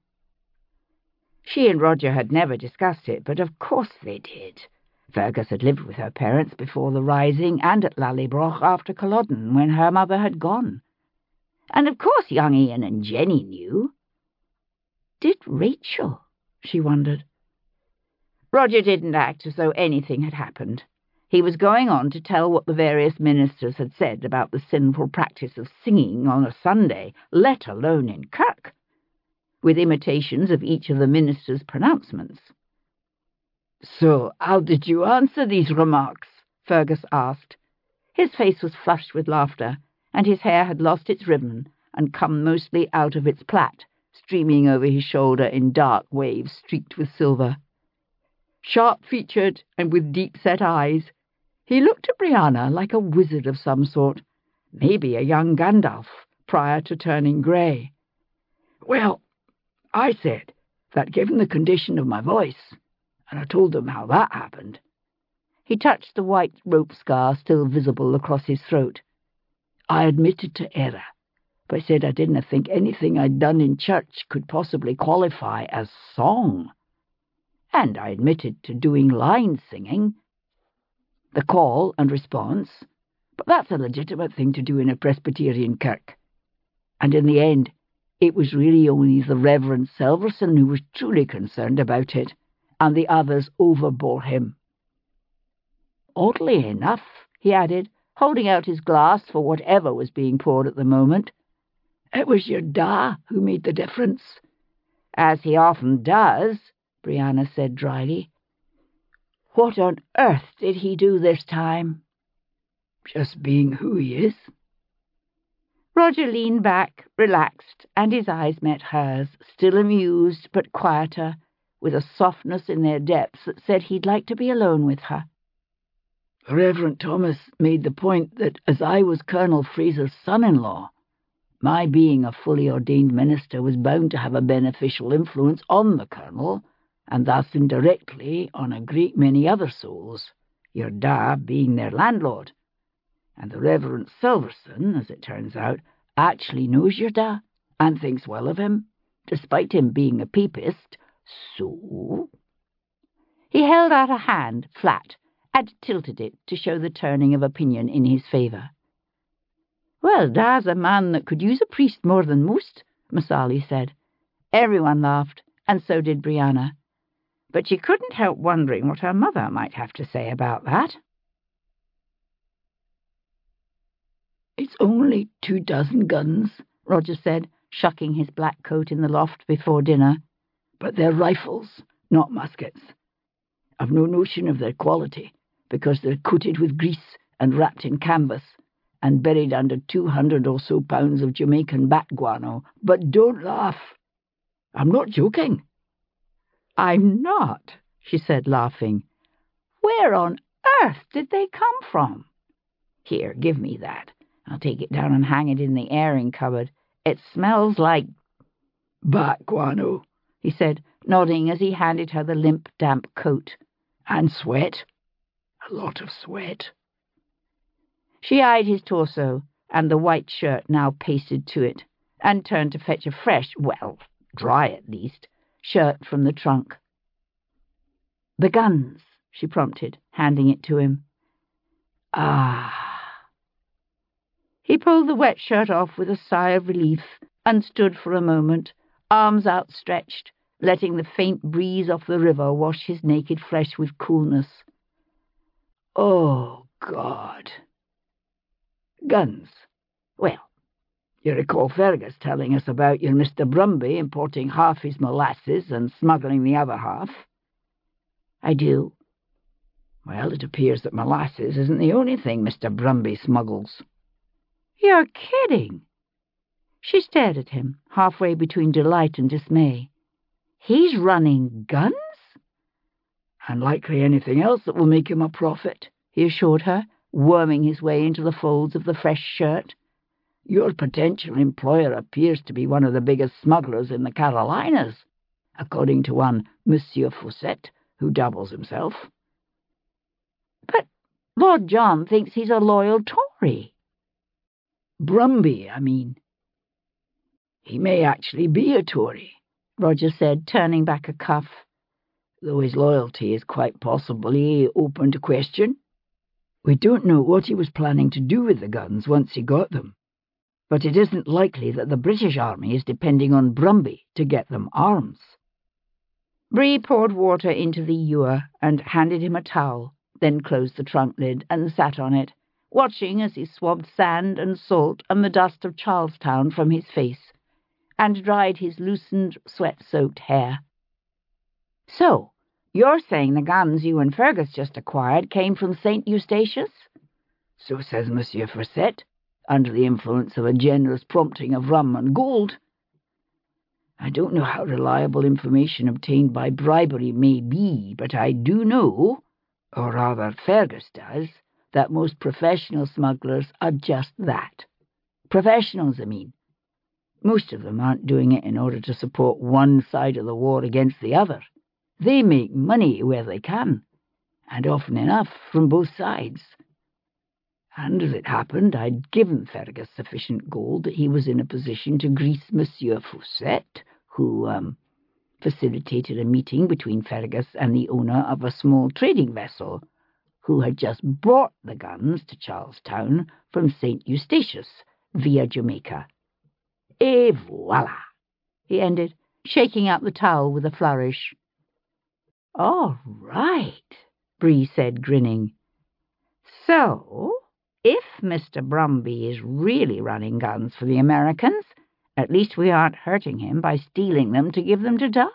She and Roger had never discussed it, but of course they did. Fergus had lived with her parents before the Rising and at Lallybroch after Culloden, when her mother had gone. And of course young Ian and Jenny knew. Did Rachel? She wondered. Roger didn't act as though anything had happened. He was going on to tell what the various ministers had said about the sinful practice of singing on a Sunday, let alone in kirk, with imitations of each of the ministers' pronouncements. "So, how did you answer these remarks?" Fergus asked. His face was flushed with laughter, and his hair had lost its ribbon and come mostly out of its plait, streaming over his shoulder in dark waves streaked with silver. Sharp-featured and with deep-set eyes, he looked at Brianna like a wizard of some sort, maybe a young Gandalf, prior to turning grey. "Well, I said that given the condition of my voice, and I told them how that happened." He touched the white rope scar still visible across his throat. "I admitted to error, but said I didn't think anything I'd done in church could possibly qualify as song. And I admitted to doing line singing, the call and response, but that's a legitimate thing to do in a Presbyterian kirk. And in the end, it was really only the Reverend Selverson who was truly concerned about it, and the others overbore him. Oddly enough," he added, holding out his glass for whatever was being poured at the moment, "it was your da who made the difference." "As he often does," Brianna said dryly. "What on earth did he do this time?" "Just being who he is." Roger leaned back, relaxed, and his eyes met hers, still amused but quieter, with a softness in their depths that said he'd like to be alone with her. "The Reverend Thomas made the point that as I was Colonel Fraser's son-in-law, my being a fully ordained minister was bound to have a beneficial influence on the Colonel, and thus indirectly on a great many other souls, your da being their landlord. And the Reverend Silverson, as it turns out, actually knows your da, and thinks well of him, despite him being a papist, so... He held out a hand, flat, and tilted it to show the turning of opinion in his favour. "Well, da's a man that could use a priest more than most," Massali said. Everyone laughed, and so did Brianna. But she couldn't help wondering what her mother might have to say about that. "It's only two dozen guns," Roger said, shucking his black coat in the loft before dinner. "But they're rifles, not muskets. I've no notion of their quality, because they're coated with grease and wrapped in canvas, and buried under two hundred or so pounds of Jamaican bat guano. But don't laugh. I'm not joking." "I'm not," she said, laughing. "Where on earth did they come from?" "Here, give me that. I'll take it down and hang it in the airing cupboard. It smells like—" "Bat guano," he said, nodding as he handed her the limp, damp coat. "And sweat. A lot of sweat." She eyed his torso, and the white shirt now pasted to it, and turned to fetch a fresh, well, dry at least, shirt from the trunk. "The guns," she prompted, handing it to him. "Ah." He pulled the wet shirt off with a sigh of relief, and stood for a moment, arms outstretched, letting the faint breeze off the river wash his naked flesh with coolness. "Oh, God. Guns. Well, you recall Fergus telling us about your Mister Brumby importing half his molasses and smuggling the other half?" "I do." "Well, it appears that molasses isn't the only thing Mister Brumby smuggles." "You're kidding." She stared at him, halfway between delight and dismay. "He's running guns?" "And likely anything else that will make him a profit," he assured her, worming his way into the folds of the fresh shirt. "Your potential employer appears to be one of the biggest smugglers in the Carolinas, according to one Monsieur Fawcett, who doubles himself." "But Lord John thinks he's a loyal Tory." "Brumby, I mean." "He may actually be a Tory," Roger said, turning back a cuff, "though his loyalty is quite possibly open to question. We don't know what he was planning to do with the guns once he got them, but it isn't likely that the British Army is depending on Brumby to get them arms." Bree poured water into the ewer and handed him a towel, then closed the trunk lid and sat on it, watching as he swabbed sand and salt and the dust of Charlestown from his face, and dried his loosened, sweat-soaked hair. "So, you're saying the guns you and Fergus just acquired came from Saint Eustatius?" "So says Monsieur Fawcett, under the influence of a generous prompting of rum and gold. I don't know how reliable information obtained by bribery may be, but I do know, or rather Fergus does, that most professional smugglers are just that. Professionals, I mean. Most of them aren't doing it in order to support one side of the war against the other. They make money where they can, and often enough from both sides. And as it happened, I'd given Fergus sufficient gold that he was in a position to grease Monsieur Fawcett, who um, facilitated a meeting between Fergus and the owner of a small trading vessel, who had just brought the guns to Charlestown from Saint Eustatius via Jamaica. Et voila," he ended, shaking out the towel with a flourish. "All right," Bree said, grinning. "So, if Mister Brumby is really running guns for the Americans, at least we aren't hurting him by stealing them to give them to Da."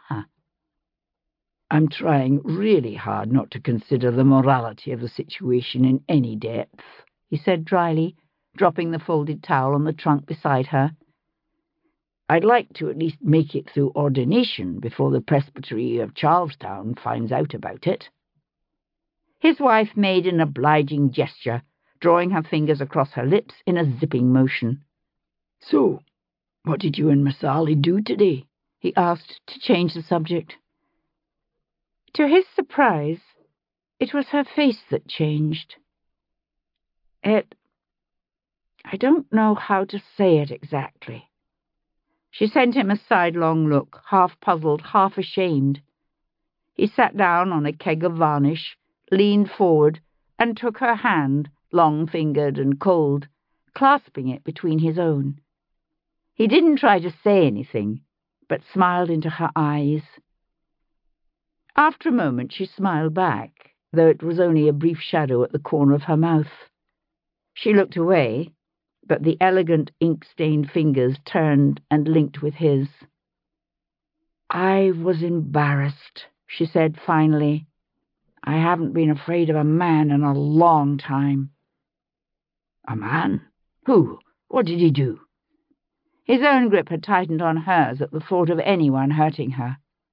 "I'm trying really hard not to consider the morality of the situation in any depth," he said dryly, dropping the folded towel on the trunk beside her. "I'd like to at least make it through ordination before the Presbytery of Charlestown finds out about it." His wife made an obliging gesture, drawing her fingers across her lips in a zipping motion. "So, what did you and Massali do today?" he asked, to change the subject. To his surprise, it was her face that changed. It... I don't know how to say it exactly. She sent him a sidelong look, half puzzled, half ashamed. He sat down on a keg of varnish, leaned forward, and took her hand, long-fingered and cold, clasping it between his own. He didn't try to say anything, but smiled into her eyes. After a moment she smiled back, though it was only a brief shadow at the corner of her mouth. She looked away, but the elegant ink-stained fingers turned and linked with his. "I was embarrassed," she said finally. "I haven't been afraid of a man in a long time." "A man? Who? What did he do?" His own grip had tightened on hers at the thought of anyone hurting her.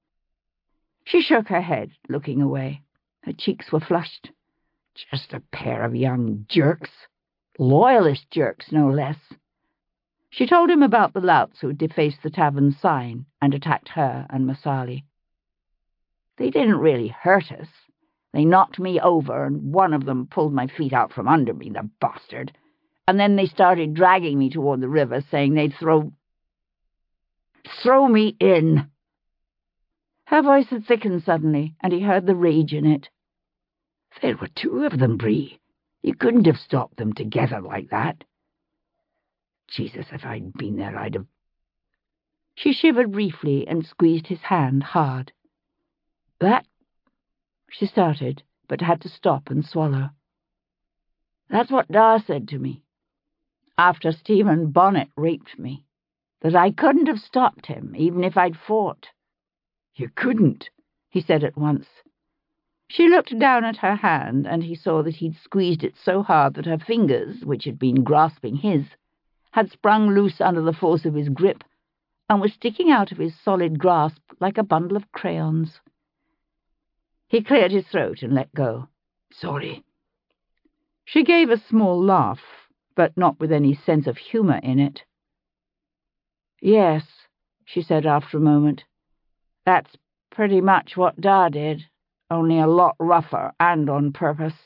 She shook her head, looking away. Her cheeks were flushed. "Just a pair of young jerks. Loyalist jerks, no less." She told him about the louts who had defaced the tavern's sign and attacked her and Masali. "They didn't really hurt us. They knocked me over, and one of them pulled my feet out from under me, the bastard. And then they started dragging me toward the river, saying they'd throw... throw me in." Her voice had thickened suddenly, and he heard the rage in it. "There were two of them, Bree. You couldn't have stopped them together like that." "Jesus, if I'd been there, I'd have..." She shivered briefly and squeezed his hand hard. "That..." She started, but had to stop and swallow. "That's what Da said to me, after Stephen Bonnet raped me, that I couldn't have stopped him, even if I'd fought." "You couldn't," he said at once. She looked down at her hand, and he saw that he'd squeezed it so hard that her fingers, which had been grasping his, had sprung loose under the force of his grip, and were sticking out of his solid grasp like a bundle of crayons. He cleared his throat and let go. "Sorry." She gave a small laugh, but not with any sense of humour in it. "Yes," she said after a moment. "That's pretty much what Da did, only a lot rougher and on purpose."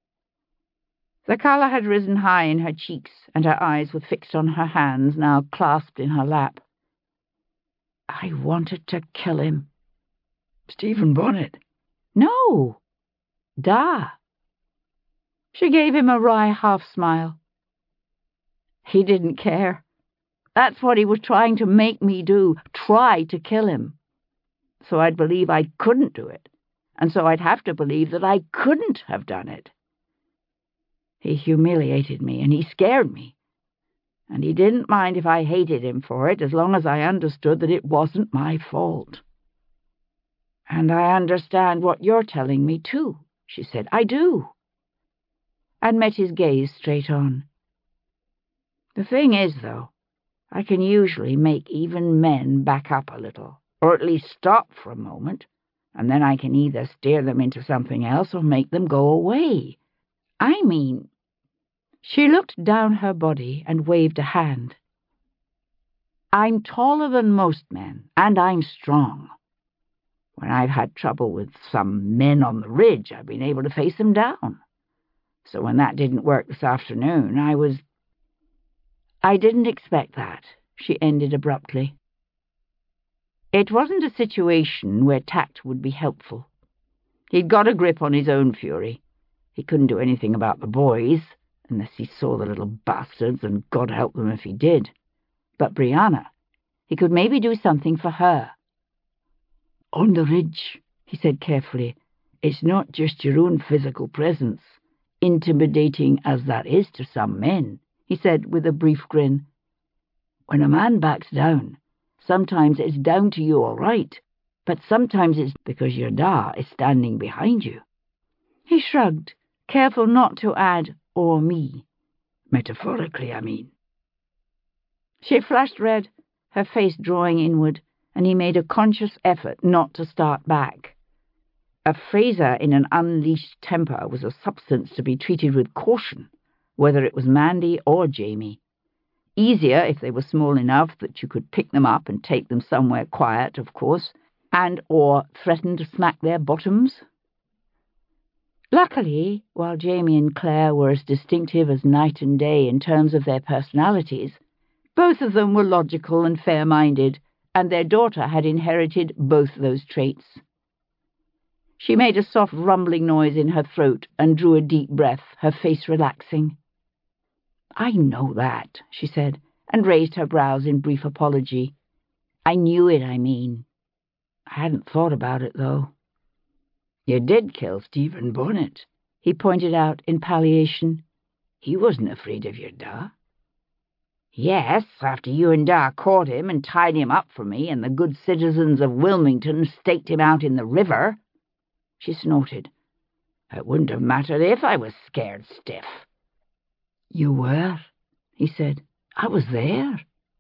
The colour had risen high in her cheeks, and her eyes were fixed on her hands, now clasped in her lap. "I wanted to kill him." "Stephen Bonnet?" "No, Da." She gave him a wry half-smile. "He didn't care. That's what he was trying to make me do, try to kill him. So I'd believe I couldn't do it, and so I'd have to believe that I couldn't have done it. He humiliated me, and he scared me, and he didn't mind if I hated him for it, as long as I understood that it wasn't my fault." "And I understand what you're telling me, too," she said. "I do." And met his gaze straight on. "The thing is, though, I can usually make even men back up a little, or at least stop for a moment, and then I can either steer them into something else or make them go away. I mean..." She looked down her body and waved a hand. "I'm taller than most men, and I'm strong. When I've had trouble with some men on the ridge, I've been able to face them down. So when that didn't work this afternoon, I was... I didn't expect that," she ended abruptly. It wasn't a situation where tact would be helpful. He'd got a grip on his own fury. He couldn't do anything about the boys, unless he saw the little bastards, and God help them if he did. But Brianna, he could maybe do something for her. "On the ridge," he said carefully, "it's not just your own physical presence, intimidating as that is to some men," he said with a brief grin. "When a man backs down, sometimes it's down to you all right, but sometimes it's because your Da is standing behind you." He shrugged, careful not to add, "or me." "Metaphorically, I mean." She flushed red, her face drawing inward, and he made a conscious effort not to start back. A Fraser in an unleashed temper was a substance to be treated with caution, whether it was Mandy or Jamie. Easier if they were small enough that you could pick them up and take them somewhere quiet, of course, and or threaten to smack their bottoms? Luckily, while Jamie and Claire were as distinctive as night and day in terms of their personalities, both of them were logical and fair-minded, and their daughter had inherited both those traits. She made a soft rumbling noise in her throat and drew a deep breath, her face relaxing. "I know that," she said, and raised her brows in brief apology. "I knew it, I mean. I hadn't thought about it, though." "You did kill Stephen Bonnet," he pointed out in palliation. "He wasn't afraid of your da." "Yes, after you and da caught him and tied him up for me, and the good citizens of Wilmington staked him out in the river." She snorted. "It wouldn't have mattered if I was scared stiff." "You were," he said. "I was there."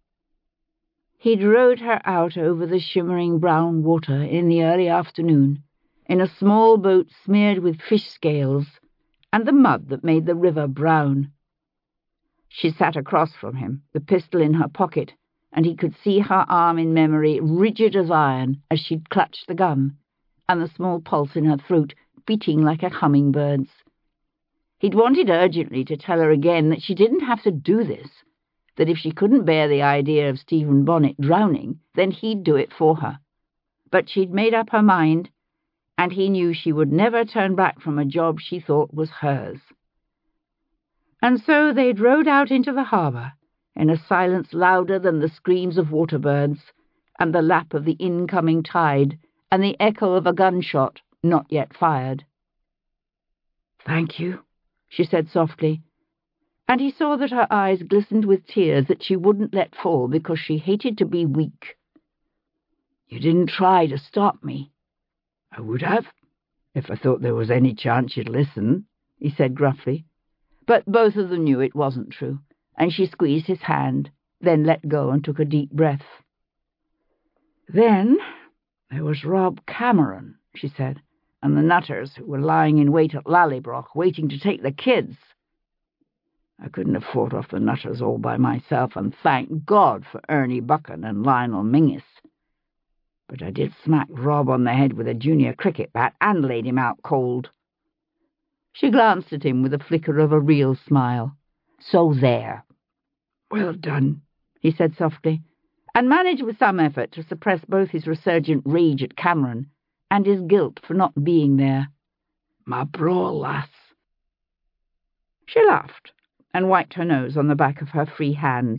He'd rowed her out over the shimmering brown water in the early afternoon, in a small boat smeared with fish scales and the mud that made the river brown. She sat across from him, the pistol in her pocket, and he could see her arm in memory rigid as iron as she'd clutched the gun, and the small pulse in her throat beating like a hummingbird's. He'd wanted urgently to tell her again that she didn't have to do this, that if she couldn't bear the idea of Stephen Bonnet drowning, then he'd do it for her. But she'd made up her mind, and he knew she would never turn back from a job she thought was hers. And so they'd rowed out into the harbour, in a silence louder than the screams of waterbirds, and the lap of the incoming tide, and the echo of a gunshot not yet fired. "Thank you," she said softly, and he saw that her eyes glistened with tears that she wouldn't let fall because she hated to be weak. "You didn't try to stop me." "I would have, if I thought there was any chance you'd listen," he said gruffly. But both of them knew it wasn't true, and she squeezed his hand, then let go and took a deep breath. "Then there was Rob Cameron," she said, "and the Nutters who were lying in wait at Lallybroch, waiting to take the kids. I couldn't have fought off the Nutters all by myself, and thank God for Ernie Buchan and Lionel Mingus. But I did smack Rob on the head with a junior cricket bat and laid him out cold." She glanced at him with a flicker of a real smile. "So there." "Well done," he said softly, and managed with some effort to suppress both his resurgent rage at Cameron and his guilt for not being there. "My braw lass." She laughed and wiped her nose on the back of her free hand.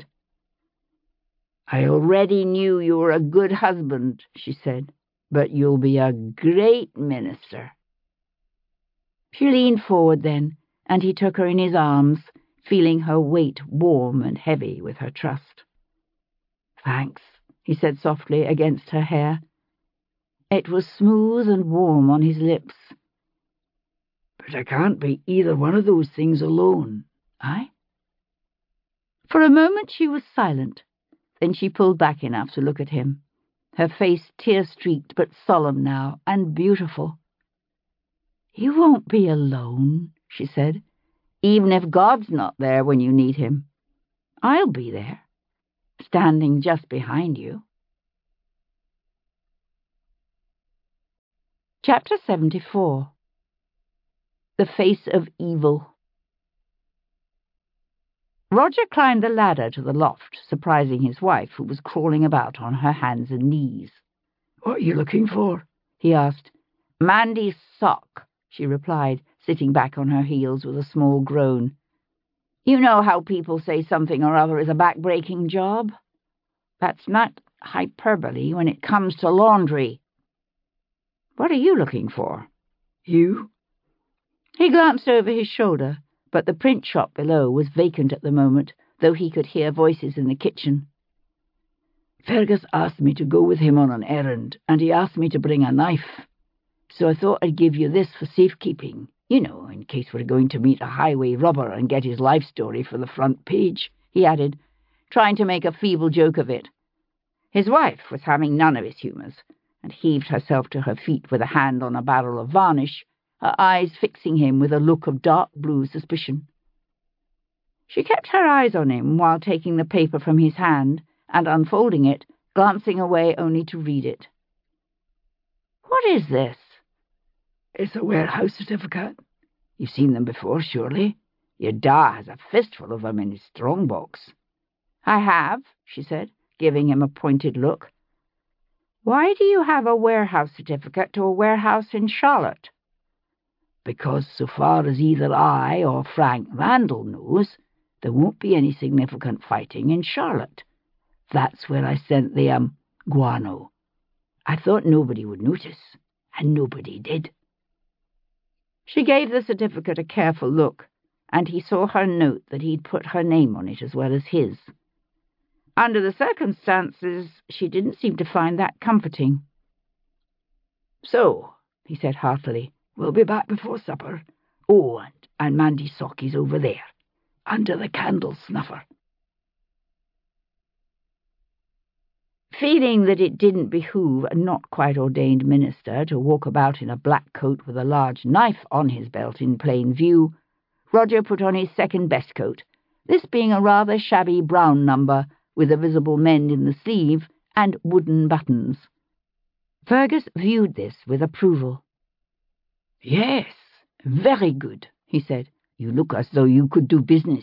"I already knew you were a good husband," she said, "but you'll be a great minister." She leaned forward then, and he took her in his arms, feeling her weight warm and heavy with her trust. "Thanks," he said softly against her hair. It was smooth and warm on his lips. "But I can't be either one of those things alone, I?" For a moment she was silent. Then she pulled back enough to look at him, her face tear-streaked but solemn now, and beautiful. "You won't be alone," she said, "even if God's not there when you need him. I'll be there, standing just behind you." Chapter seventy-four. The Face of Evil. Roger climbed the ladder to the loft, surprising his wife, who was crawling about on her hands and knees. "What are you looking for?" he asked. "Mandy's sock," she replied, sitting back on her heels with a small groan. "You know how people say something or other is a back-breaking job? That's not hyperbole when it comes to laundry." "What are you looking for?" "You?" He glanced over his shoulder, but the print shop below was vacant at the moment, though he could hear voices in the kitchen. "Fergus asked me to go with him on an errand, and he asked me to bring a knife. So I thought I'd give you this for safekeeping, you know, in case we're going to meet a highway robber and get his life story for the front page," he added, trying to make a feeble joke of it. His wife was having none of his humours, and heaved herself to her feet with a hand on a barrel of varnish, her eyes fixing him with a look of dark blue suspicion. She kept her eyes on him while taking the paper from his hand and unfolding it, glancing away only to read it. What is this? It's a warehouse certificate. You've seen them before, surely. Your da has a fistful of them in his strong box. I have, she said, giving him a pointed look. Why do you have a warehouse certificate to a warehouse in Charlotte? Because so far as either I or Frank Randall knows, there won't be any significant fighting in Charlotte. That's where I sent the, um, guano. I thought nobody would notice, and nobody did. She gave the certificate a careful look, and he saw her note that he'd put her name on it as well as his. Under the circumstances, she didn't seem to find that comforting. So, he said heartily, we'll be back before supper. Oh, and, and Mandy Sockie's over there, under the candle snuffer. Feeling that it didn't behoove a not-quite-ordained minister to walk about in a black coat with a large knife on his belt in plain view, Roger put on his second-best coat, this being a rather shabby brown number with a visible mend in the sleeve and wooden buttons. Fergus viewed this with approval. Yes, very good, he said. You look as though you could do business.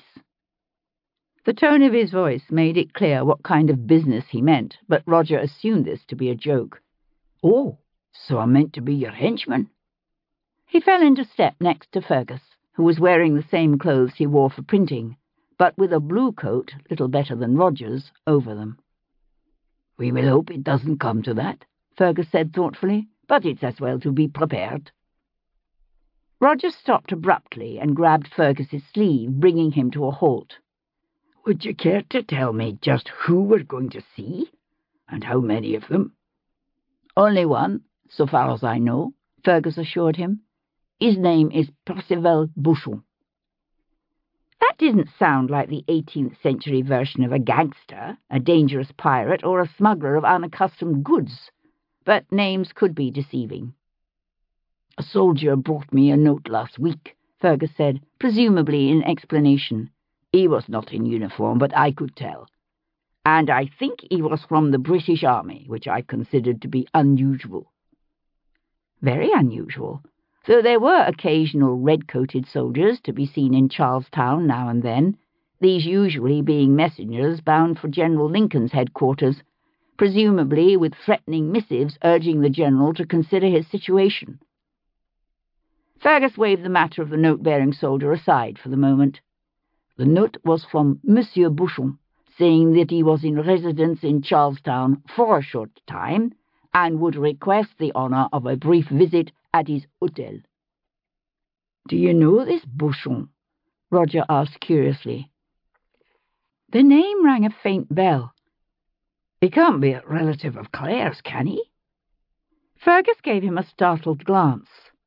The tone of his voice made it clear what kind of business he meant, but Roger assumed this to be a joke. Oh, so I'm meant to be your henchman? He fell into step next to Fergus, who was wearing the same clothes he wore for printing, but with a blue coat, little better than Roger's, over them. We will hope it doesn't come to that, Fergus said thoughtfully, but it's as well to be prepared. Roger stopped abruptly and grabbed Fergus's sleeve, bringing him to a halt. Would you care to tell me just who we're going to see, and how many of them? Only one, so far as I know, Fergus assured him. His name is Percival Bouchon. That didn't sound like the eighteenth century version of a gangster, a dangerous pirate, or a smuggler of unaccustomed goods, but names could be deceiving. A soldier brought me a note last week, Fergus said, presumably in explanation. He was not in uniform, but I could tell. And I think he was from the British Army, which I considered to be unusual. Very unusual, though there were occasional red-coated soldiers to be seen in Charlestown now and then, these usually being messengers bound for General Lincoln's headquarters, presumably with threatening missives urging the general to consider his situation. Fergus waved the matter of the note-bearing soldier aside for the moment. The note was from Monsieur Bouchon, saying that he was in residence in Charlestown for a short time and would request the honour of a brief visit at his hotel. Do you know this Bouchon? Roger asked curiously. The name rang a faint bell. He can't be a relative of Claire's, can he? Fergus gave him a startled glance.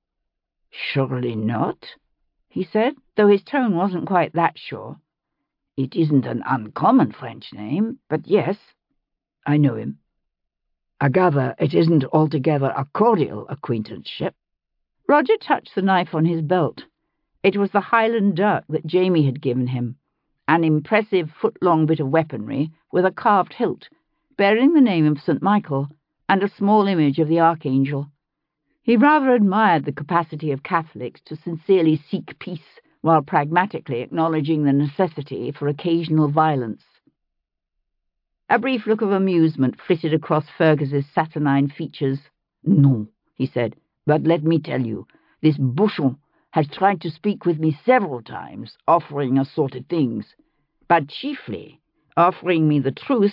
Surely not, he said, though his tone wasn't quite that sure. It isn't an uncommon French name, but yes, I know him. I gather it isn't altogether a cordial acquaintanceship. Roger touched the knife on his belt. It was the Highland dirk that Jamie had given him, an impressive foot-long bit of weaponry with a carved hilt, bearing the name of Saint Michael and a small image of the Archangel. He rather admired the capacity of Catholics to sincerely seek peace while pragmatically acknowledging the necessity for occasional violence. A brief look of amusement flitted across Fergus's saturnine features. No, he said, but let me tell you, this Bouchon has tried to speak with me several times, offering assorted things, but chiefly offering me the truth